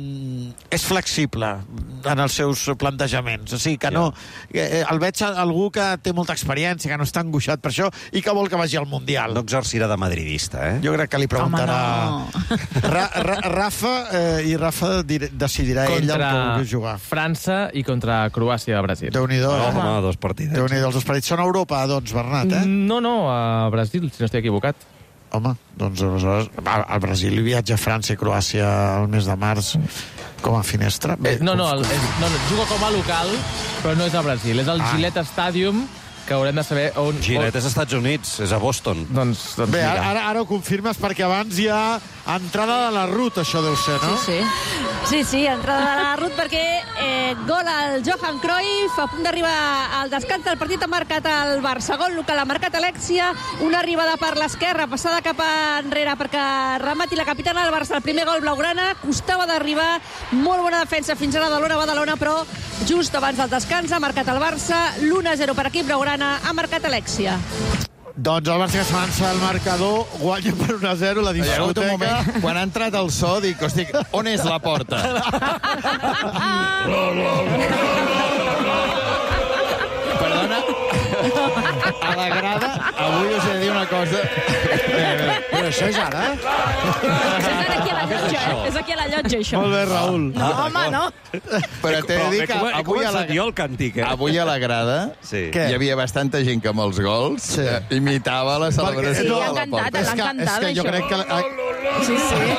és flexible en els seus plantejaments, o sigui que no, el veig algú que té molta experiència, que no està angoixat per això i que vol que vagi al Mundial. No exercirà de madridista, eh? Jo crec que li preguntarà no. Ra, Ra, Rafa eh, i Rafa decidirà ell el que vulgui jugar. França i contra Croàcia a Brasil. Déu-n'hi-do, oh, eh? Home, dos partits. Déu-n'hi-do, els dos partits són a Europa, doncs, Bernat, eh? No, no, a Brasil, si no estic equivocat. Home, doncs aleshores al Brasil hi viatja a França i Croàcia el mes de març com a finestra. Bé, no, no, el, és, no, no, juga com a local, però no és a Brasil, és al ah. Gillette Stadium, que haurem de saber on... Gillette és als Estats Units, és a Boston. Doncs, doncs bé, ara, ara ho confirmes perquè abans hi ha entrada de la Ruth, això deu ser, no? Sí, sí. Sí, sí, entrada de la Ruth perquè eh, gol al Johan Cruyff, a punt d'arribar al descans del partit, ha marcat el Barça. Gol local, ha marcat Alexia, una arribada per l'esquerra, passada cap enrere perquè remati la capitana del Barça. El primer gol blaugrana, costava d'arribar, molt bona defensa fins ara de l'Ona Badalona, però just abans del descans ha marcat el Barça, l'u a zero per equip blaugrana, ha marcat Alexia. Doncs el Barça que s'avança al marcador, guanya per un a zero la discoteca. Quan ha entrat el so, dic, hosti, on és la porta? Perdona, a la grada, avui us he de dir una cosa. Però això és ara? És aquí a la llotja, eh? És aquí a la llotja, això. Molt bé, Raül. No, home, no. Però t'he de dir que avui a la, jo el càntic, eh? avui a la grada Sí. hi havia bastanta gent que amb els gols eh, imitava la celebració Sí, de l'ha la encantat, porta. l'ha És que, és encantat, que jo això. crec que... Sí,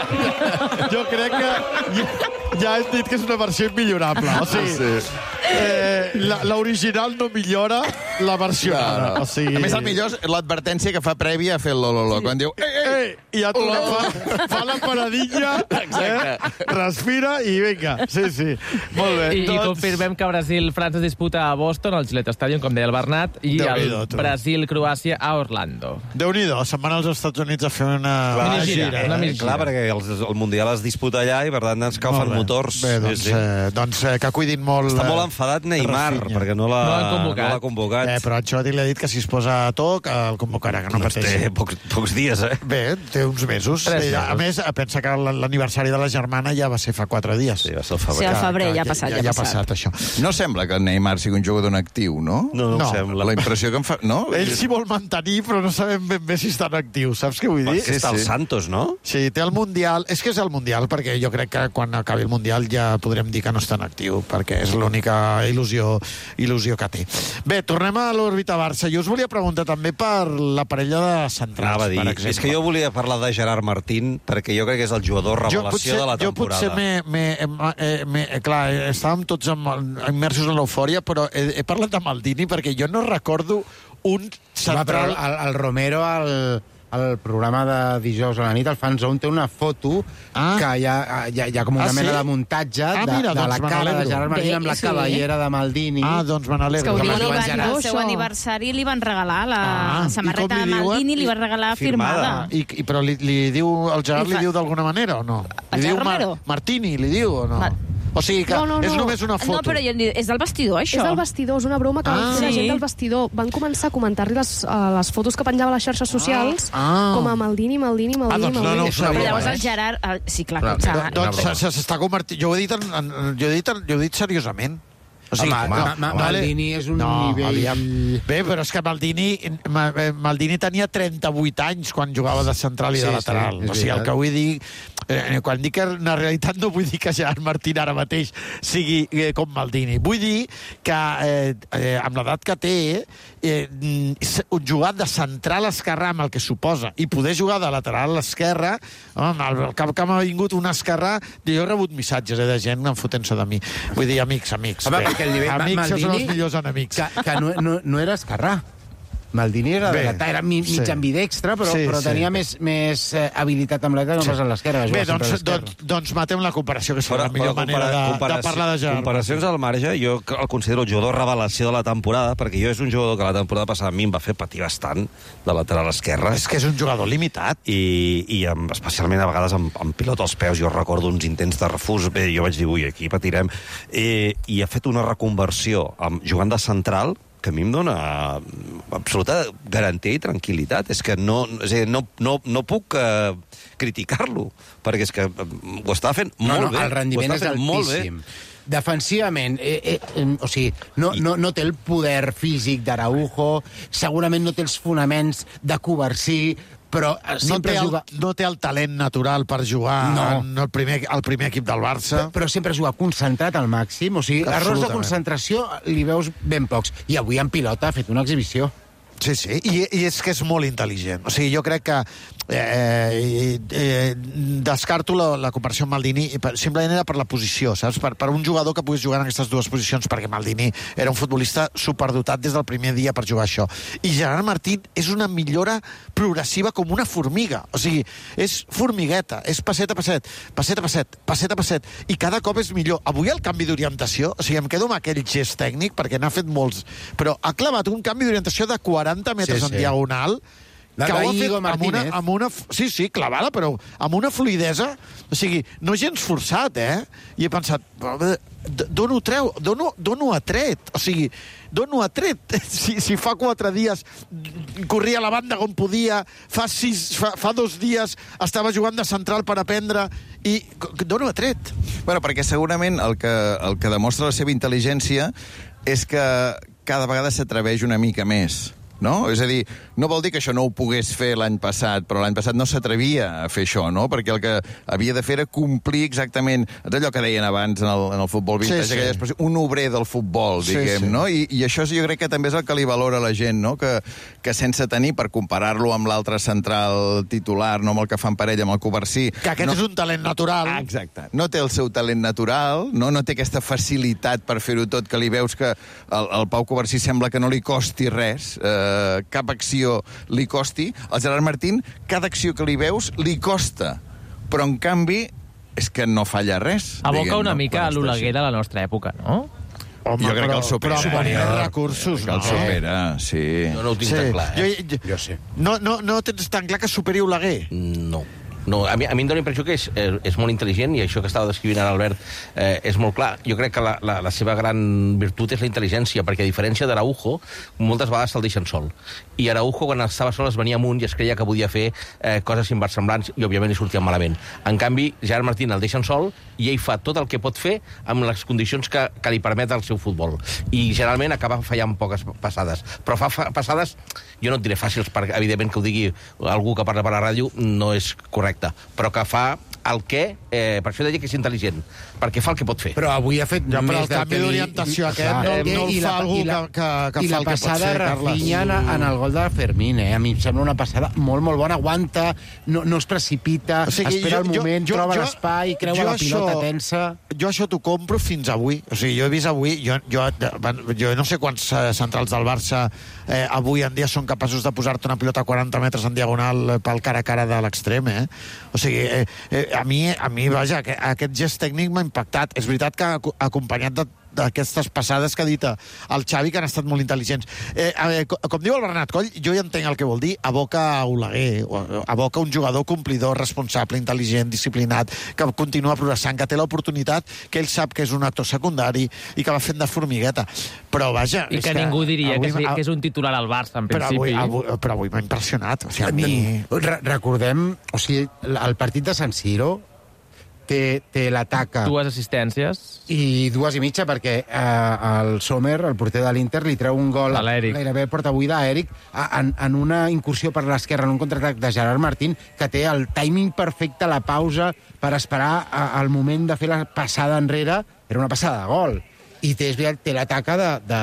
sí. Jo crec que ja, ja hem dit que és una versió immillorable. O sigui, Sí. eh, la- l'original no millora la versió ara. O sigui... A més, el millor és l'advertència que fa prèvia a fer el lololo. Quan diu... Eh, eh, Eh, i ja torna, fa, fa la paradilla, eh, respira i vinga. Sí, sí. Molt bé. I, I doncs... confirmem que Brasil-França es disputa a Boston, al Gillette Stadium, com deia el Bernat, i Déu-n'hi-do, el tu. Brasil-Croàcia a Orlando. Déu-n'hi-do, se'n van als Estats Units a fer una... Clar, una gira, gira. una eh? mini Clar, perquè el, el Mundial es disputa allà i, per tant, ens caufen Molt bé. motors. Bé, doncs, Sí, sí. eh, doncs eh, que cuidin molt... Està eh, molt enfadat Neymar, Rafinha. perquè no l'ha No l'han convocat. no l'ha convocat. Eh, però Ancelotti li ha dit que si es posa a to, que el convocarà, que no Doncs pateixi. té pocs, pocs dies, eh? Bé, té uns mesos. Tres Eh, A mesos. més, pensa que l'aniversari de la germana ja va ser fa quatre dies. Sí, va ser el febrer. Sí, al Que- febrer, que- ja ha passat, ja, ja ha ja ha passat. passat, això. No sembla que Neymar sigui un jugador en actiu, no? No, no, No. ho sembla. La impressió que em fa... No? Ell s'hi vol mantenir, però no sabem ben bé si està en actiu. Saps què vull dir? Perquè està al Santos, no? Sí, té el Mundial. És que és el Mundial, perquè jo crec que quan acabi el Mundial ja podrem dir que no està en actiu, perquè és l'única il·lusió, il·lusió que té. Bé, tornem a l'òrbita Barça. Jo us volia preguntar també per la parella de centrals, Anava a dir, per exemple. és que jo volia parlar de Gerard Martín, perquè jo crec que és el jugador revelació de la temporada. Jo potser m'he... m'he- eh, m'he- eh, clar, eh, estàvem tots amb, immersos en l'eufòria, però he, he parlat de Maldini perquè jo no recordo un Home, però central... el, el Romero, al, al programa de dijous a la nit, el Fan Zone té una foto Ah. que hi ha, hi, ha, hi ha com una Ah, sí? mena de muntatge Ah, de, mira, de doncs la me cara de n'alegro. Gerard Martín Bé, amb la sí. cabellera de Maldini. Ah, doncs me n'alegro. És que ho Que diuen me Li n'alegro. van, Gerard, al seu això. aniversari li van regalar la Ah, i samarreta com li de Maldini, diuen? li van regalar Firmada. firmada. I, i, però li, li diu, el Gerard Li li fa- diu d'alguna manera o no? El Li diu Gerard Romero? Martini, li diu o no? Ma- O sigui que No, no, no. és només una foto. No, però jo, és del vestidor, això. És del vestidor, és una broma que Ah. van fer la Sí. gent del vestidor. Van començar a comentar-li les, uh, les fotos que penjava a les xarxes socials, Ah. com a Maldini, Maldini, Maldini, Ah, doncs no, Maldini. no ho Però sabia. llavors eh? el Gerard... El, sí, clar, Clar, que Do- Doncs se- se- s'està convertint... Jo ho he dit, en, en, jo he dit, en, jo ho he dit seriosament. O sigui, Home, Ma- Ma- Maldini és un no, nivell- aviam. Bé, però és que Maldini, Ma- eh, Maldini tenia trenta-vuit anys quan jugava de central i Sí, de sí, lateral. és o sigui, el veritat. que vull dir... Eh, quan dic que en realitat no vull dir que Gerard Martín ara mateix sigui eh, com Maldini. Vull dir que eh, eh, amb l'edat que té, eh, mm, jugar de central esquerrà amb el que suposa i poder jugar de lateral a l'esquerra, home, el, el cap que m'ha vingut un esquerrà, jo he rebut missatges eh, de gent enfotent-se de mi. Vull dir, amics, amics. Home, bé. perquè el nivell Amics Maldini, són els millors enemics. Que, que no, no, no era esquerrà. Maldini era, Bé, de, era mi, mig sí. ambidextre, però, Sí, però sí. tenia més, més eh, habilitat amb l'altre que no Sí. pas a l'esquerra. Bé, jugava sempre a doncs, l'esquerra. doncs, doncs matem la comparació, que serà Però, la millor però manera de, de compara- parlar de Gerard. Comparacions al marge, jo el considero el jugador revelació de la temporada, perquè jo és un jugador que la temporada passada a mi em va fer patir bastant de lateral esquerra. És que és un jugador limitat. I, i amb, especialment a vegades amb, amb pilota als peus. Jo recordo uns intents de refús, bé, jo vaig dir, ui, aquí patirem. Eh, I ha fet una reconversió amb, jugant de central, que a mi em dona absoluta garantia i tranquil·litat. És que no, és a dir, no, no, no puc eh, criticar-lo, perquè és que eh, ho està fent No, molt no, bé. el rendiment Ho és està fent molt bé. altíssim. Defensivament, eh, eh, eh, o sigui, no, no, no té el poder físic d'Araujo, segurament no té els fonaments de Covarsí, però eh, No sempre té, el, juga... no té el talent natural per jugar No. en el primer, el primer equip del Barça. Però sempre juga concentrat al màxim, o sigui, errors de Absolutament. concentració li veus ben pocs. I avui en pilota ha fet una exhibició. Sí, sí, I, i és que és molt intel·ligent. O sigui, jo crec que eh, eh, eh, descarto la, la comparació amb Maldini, i per, simplement era per la posició, saps? Per, per un jugador que pogués jugar en aquestes dues posicions, perquè Maldini era un futbolista superdotat des del primer dia per jugar això. I Gerard Martín és una millora progressiva com una formiga. O sigui, és formigueta, és passet a passet, passet a passet, passet a passet, i cada cop és millor. Avui el canvi d'orientació, o sigui, em quedo amb aquell gest tècnic, perquè n'ha fet molts, però ha clavat un canvi d'orientació de quaranta metres Sí, en sí. diagonal, que ho ha fet amb una, amb una... Sí, sí, clavada, però amb una fluidesa. O sigui, no gens forçat, eh? I he pensat, d'on ho treu? D'on ho ha tret? O sigui, d'on ho ha tret? Si, si fa quatre dies corria a la banda com podia, fa, sis, fa, fa dos dies estava jugant de central per aprendre, i d'on ho ha tret? Bueno, perquè segurament el que, el que demostra la seva intel·ligència és que cada vegada s'atreveix una mica més. No? És a dir, no vol dir que això no ho pogués fer l'any passat, però l'any passat no s'atrevia a fer això, no? Perquè el que havia de fer era complir exactament... És allò que deien abans en el, en el futbol vintage, sí, sí. Expressió, un obrer del futbol, diguem, sí, sí. No? I, I això jo crec que també és el que li valora la gent, no? Que, que sense tenir, per comparar-lo amb l'altre central titular, no amb el que fan parella, amb el Covarsí... Que aquest no... és un talent natural. Ah, exacte. No té el seu talent natural, no, no té aquesta facilitat per fer-ho tot, que li veus que el, el Pau Covarsí sembla que no li costi res, eh, cap acció li costi. El Gerard Martín, cada acció que li veus li costa, però en canvi és que no falla res. Aboca diguem, una no, mica a l'Oleguer de la nostra època, no? Home, jo crec però, que el supera. Però amb més recursos, no? El supera, sí. Jo no ho tinc sí. tan clar, eh? Jo, jo, jo sí. No, no, no tens tan clar que superi Oleguer? No. No, a mi, a mi em dóna la impressió que és, eh, és molt intel·ligent, i això que estava descrivint ara Albert eh, és molt clar. Jo crec que la, la, la seva gran virtut és la intel·ligència, perquè a diferència d'Araujo, moltes vegades se'l deixen sol. I Araujo, quan estava sol, es venia amunt i es creia que podia fer eh, coses inversemblants, i òbviament li sortien malament. En canvi, Gerard Martín el deixen sol i ell fa tot el que pot fer amb les condicions que, que li permet el seu futbol. I generalment acaba fallant poques passades. Però fa, fa passades, jo no et diré fàcils, perquè evidentment que ho digui algú que parla per la ràdio no és correcte, però que fa el que... Eh, per això deia que és intel·ligent, perquè fa el que pot fer. Però avui ha fet ja, però més el canvi d'orientació aquest no, no el fa algú que, que, que fa el que pot fer, Carles. I la passada Rafinha en, en el gol de Fermín, eh? A mi em sembla una passada molt, molt bona. Aguanta, no, no es precipita, o sigui, espera jo, el moment, jo, troba l'espai, creua la pilota això, tensa... Jo això t'ho compro fins avui. O sigui, jo he vist avui... Jo, jo, jo no sé quants centrals del Barça eh, avui en dia són capaços de posar-te una pilota a quaranta metres en diagonal pel cara a cara de l'extrem, eh? O sigui, eh, eh, a mi, a mi vaja, aquest gest tècnic m'ha impactat. És veritat que acompanyat de d'aquestes passades que ha dit el Xavi, que han estat molt intel·ligents. Eh, eh, com diu el Bernat Coll, jo ja entenc el que vol dir, aboca a Oleguer, aboca un jugador complidor, responsable, intel·ligent, disciplinat, que continua progressant, que té l'oportunitat, que ell sap que és un actor secundari i que va fent de formigueta. Però, vaja... I que, que ningú diria avui, que, és, que és un titular al Barça, en però principi. Avui, avui, però avui m'ha impressionat. O sigui, a mi... Re recordem, o sigui, el partit de San Siro té, té l'ataca... Dues assistències. I dues i mitja, perquè eh, el Sommer, el porter de l'Inter, li treu un gol gairebé porta buida a Eric en, en una incursió per l'esquerra, en un contraatac de Gerard Martín, que té el timing perfecte, la pausa, per esperar el moment de fer la passada enrere. Era una passada de gol. I té, té l'ataca de, de,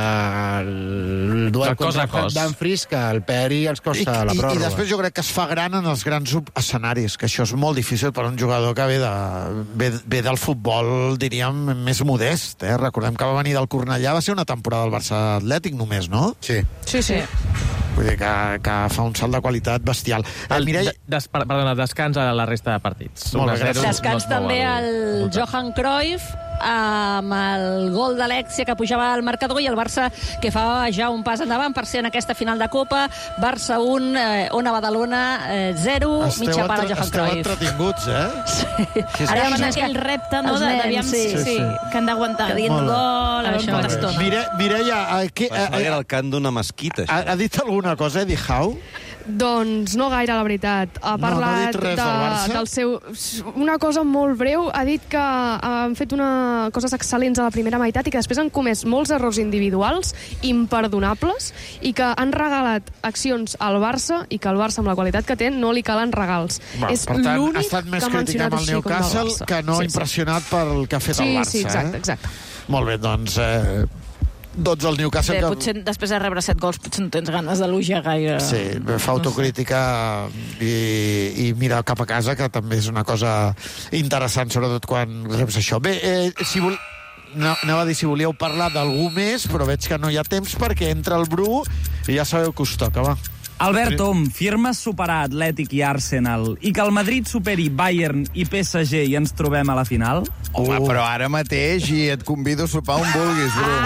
del duel contra Dumfries, que el Peri els costa I, la pròrroga. I, I després jo crec que es fa gran en els grans escenaris, que això és molt difícil per un jugador que ve, de, ve, ve del futbol, diríem, més modest. Eh? Recordem que va venir del Cornellà, va ser una temporada del Barça Atlètic només, no? Sí. Sí, sí. Vull dir que, que fa un salt de qualitat bestial. El, Mireia... des, perdona, descans a la resta de partits. Molt bé, descans també el Johan Cruyff, amb el gol d'Alexia que pujava al marcador, i el Barça que fa ja un pas endavant per ser en aquesta final de Copa. Barça un, eh, Ona Badalona eh, zero, esteu mitja part de Johan Cruyff. Esteu entretinguts, eh? Sí. Ara és aquell repte, no? De, nens, sí, sí, sí, que han d'aguantar. Que dient gol, a veure molta estona. Mire, Mireia, eh, que, eh, eh, era el cant d'una mesquita, ha, ha dit alguna cosa, Eddie Howe? Doncs no gaire, la veritat. Ha parlat no, no de, del, del seu... Una cosa molt breu, ha dit que han fet una, coses excel·lents a la primera meitat i que després han comès molts errors individuals imperdonables i que han regalat accions al Barça i que el Barça, amb la qualitat que té, no li calen regals. Va, és per tant, l'únic ha estat més que ha crític amb el Newcastle que no sí, impressionat sí. pel que ha fet sí, el Barça. Sí, exacte, eh? exacte. Molt bé, doncs... Eh... Doncs el Newcastle... Bé, que... potser després de rebre set gols potser no tens ganes d'elogiar gaire. Sí, fa autocrítica i, i mira cap a casa, que també és una cosa interessant, sobretot quan reps això. Bé, eh, si vol... no, anava a dir si volíeu parlar d'algú més, però veig que no hi ha temps perquè entra el Bru i ja sabeu que us toca, va. Albert Tom, firmes superar Atlètic i Arsenal i que el Madrid superi Bayern i P S G i ens trobem a la final? Home, uh. però ara mateix i et convido a sopar on vulguis, Bru. Ara!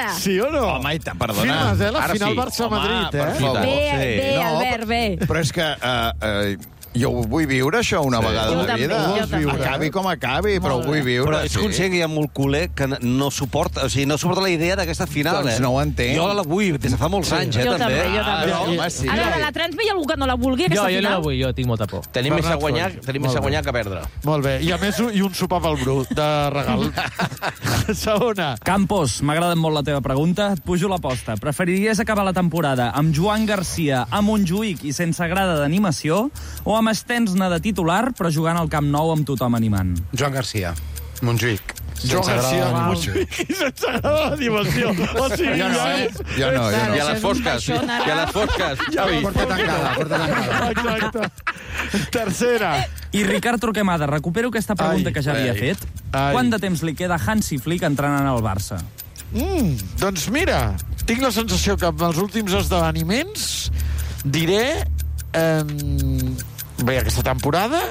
Sí o no? Home, i tant, perdona. Firmes, eh? La Ara final sí. Barça-Madrid, Home, eh? per favor. Bé, Sí. bé, No, Albert, bé. Però és que uh, uh, jo ho vull viure, això, una Sí. vegada Jo a la també, vida. jo també. Acabi com acabi, però ho vull viure. Però ets sí. conscient que hi ha molt culer que no suporta, o sigui, no suporta la idea d'aquesta final, Doncs eh? no ho entenc. Jo la vull des de fa molts anys, eh, Jo també. també, jo també. Ah, home, sí. Ara, de la Trans hi ha algú que no la vulgui, aquesta Jo, jo no final? la vull, jo tinc molta por. Tenim més a Bernat guanyar, Font. tenim Molt més a bé. guanyar que a perdre. Molt bé. I a més, i un sopar pel brut de regal. Segona. Campos, m'ha agradat molt la teva pregunta. Et pujo l'aposta. Preferiries acabar la temporada amb Joan Garcia, a Montjuïc i sense grada d'animació, o amb Estensna de titular, però jugant al Camp Nou amb tothom animant? Joan Garcia, Montjuïc. Joan Garcia, grada Montjuïc i sense grada d'animació. O sigui, Jo no, ja eh? és... Jo no, jo no. I a les fosques, i a les fosques. Ja Xavi. Porta tancada, porta tancada. Exacte. Tercera. I Ricard Torquemada, recupero aquesta pregunta Ai, que ja havia ai, fet. ai. Quant de temps li queda a Hansi Flick entrenant al Barça? Mm, doncs mira, tinc la sensació que amb els últims esdeveniments diré eh, bé, aquesta temporada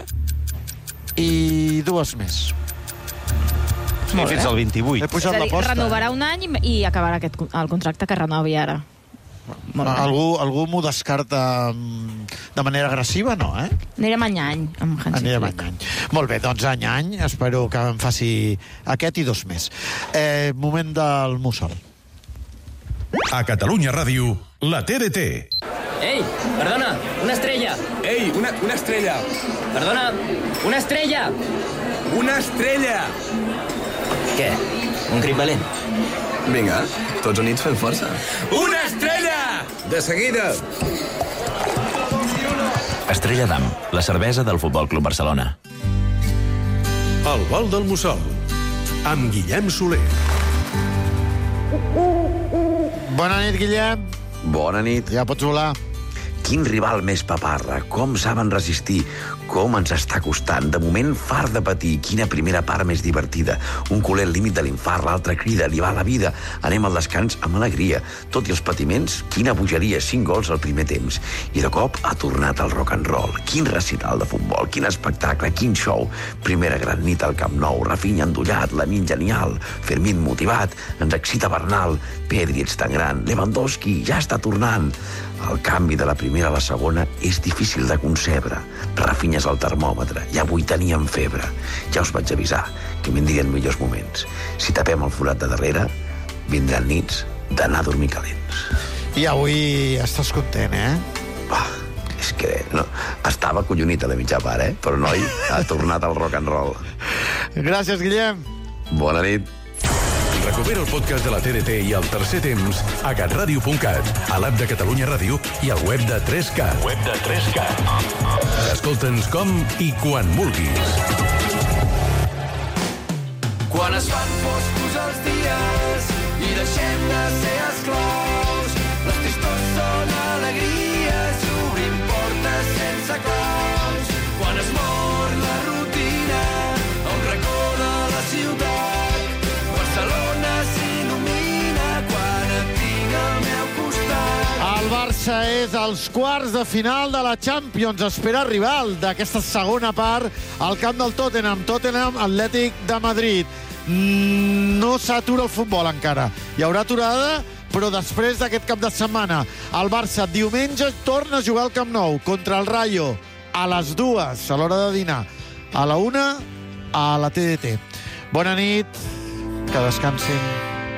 i dues més. Sí, fins al vint-i-vuit. He pujat És a dir, l'aposta. renovarà un any i, i acabarà aquest, el contracte que renovi ara. Molt bé. Algú, algú m'ho descarta mm, de manera agressiva, no, eh? Anirem any a any amb Hansi Anirem Flick. any, any. Molt bé, doncs any a any. Espero que em faci aquest i dos més. Eh, moment del mussol. A Catalunya Ràdio, la T D T. Ei, perdona, una estrella. Ei, una, una estrella. Perdona, una estrella. Una estrella. Què? Un crit valent? Vinga, tots units fem força. Una estrella! De seguida. Estrella d'Am, la cervesa del Futbol Club Barcelona. El vol del mussol, amb Guillem Soler. Bona nit, Guillem. Bona nit. Ja pots volar. Quin rival més paparra, com saben resistir, com ens està costant. De moment, far de patir, quina primera part més divertida. Un culer al límit de l'infart, l'altre crida, li va la vida. Anem al descans amb alegria. Tot i els patiments, quina bogeria, cinc gols al primer temps. I de cop ha tornat el rock and roll. Quin recital de futbol, quin espectacle, quin show. Primera gran nit al Camp Nou, Rafinha endollat, Lamine genial, Fermín motivat, ens excita Bernal, Pedri ets tan gran, Lewandowski ja està tornant. El canvi de la primera a la segona és difícil de concebre. Rafinha és el termòmetre, i avui teníem febre. Ja us vaig avisar que vindrien millors moments. Si tapem el forat de darrere, vindran nits d'anar a dormir calents. I avui estàs content, eh? Va, és que no, estava collonit a la mitja part, eh? Però, noi, ha tornat al rock and roll. Gràcies, Guillem. Bona nit. Recupera el podcast de la T D T i el tercer temps a catradio punt cat, a l'app de Catalunya Ràdio i al web de tres K. Web de tres K. Escolta'ns com i quan vulguis. Quan es fan foscos els dies i deixem de ser esclaus, les tristors són alegries i obrim portes sense claus. Quan es mor la rutina a un racó de la ciutat, Barcelona s'il·lumina quan et tinc al meu costat. El Barça és als quarts de final de la Champions. Espera rival d'aquesta segona part al camp del Tottenham. Tottenham, Atlètic de Madrid. No s'atura el futbol encara. Hi haurà aturada, però després d'aquest cap de setmana. El Barça diumenge torna a jugar al Camp Nou contra el Rayo a les dues, a l'hora de dinar. A la una, a la T D T. Bona nit, que descansin.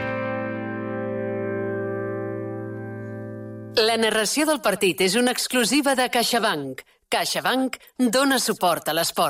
La narració del partit és una exclusiva de CaixaBank. CaixaBank dona suport a l'esport.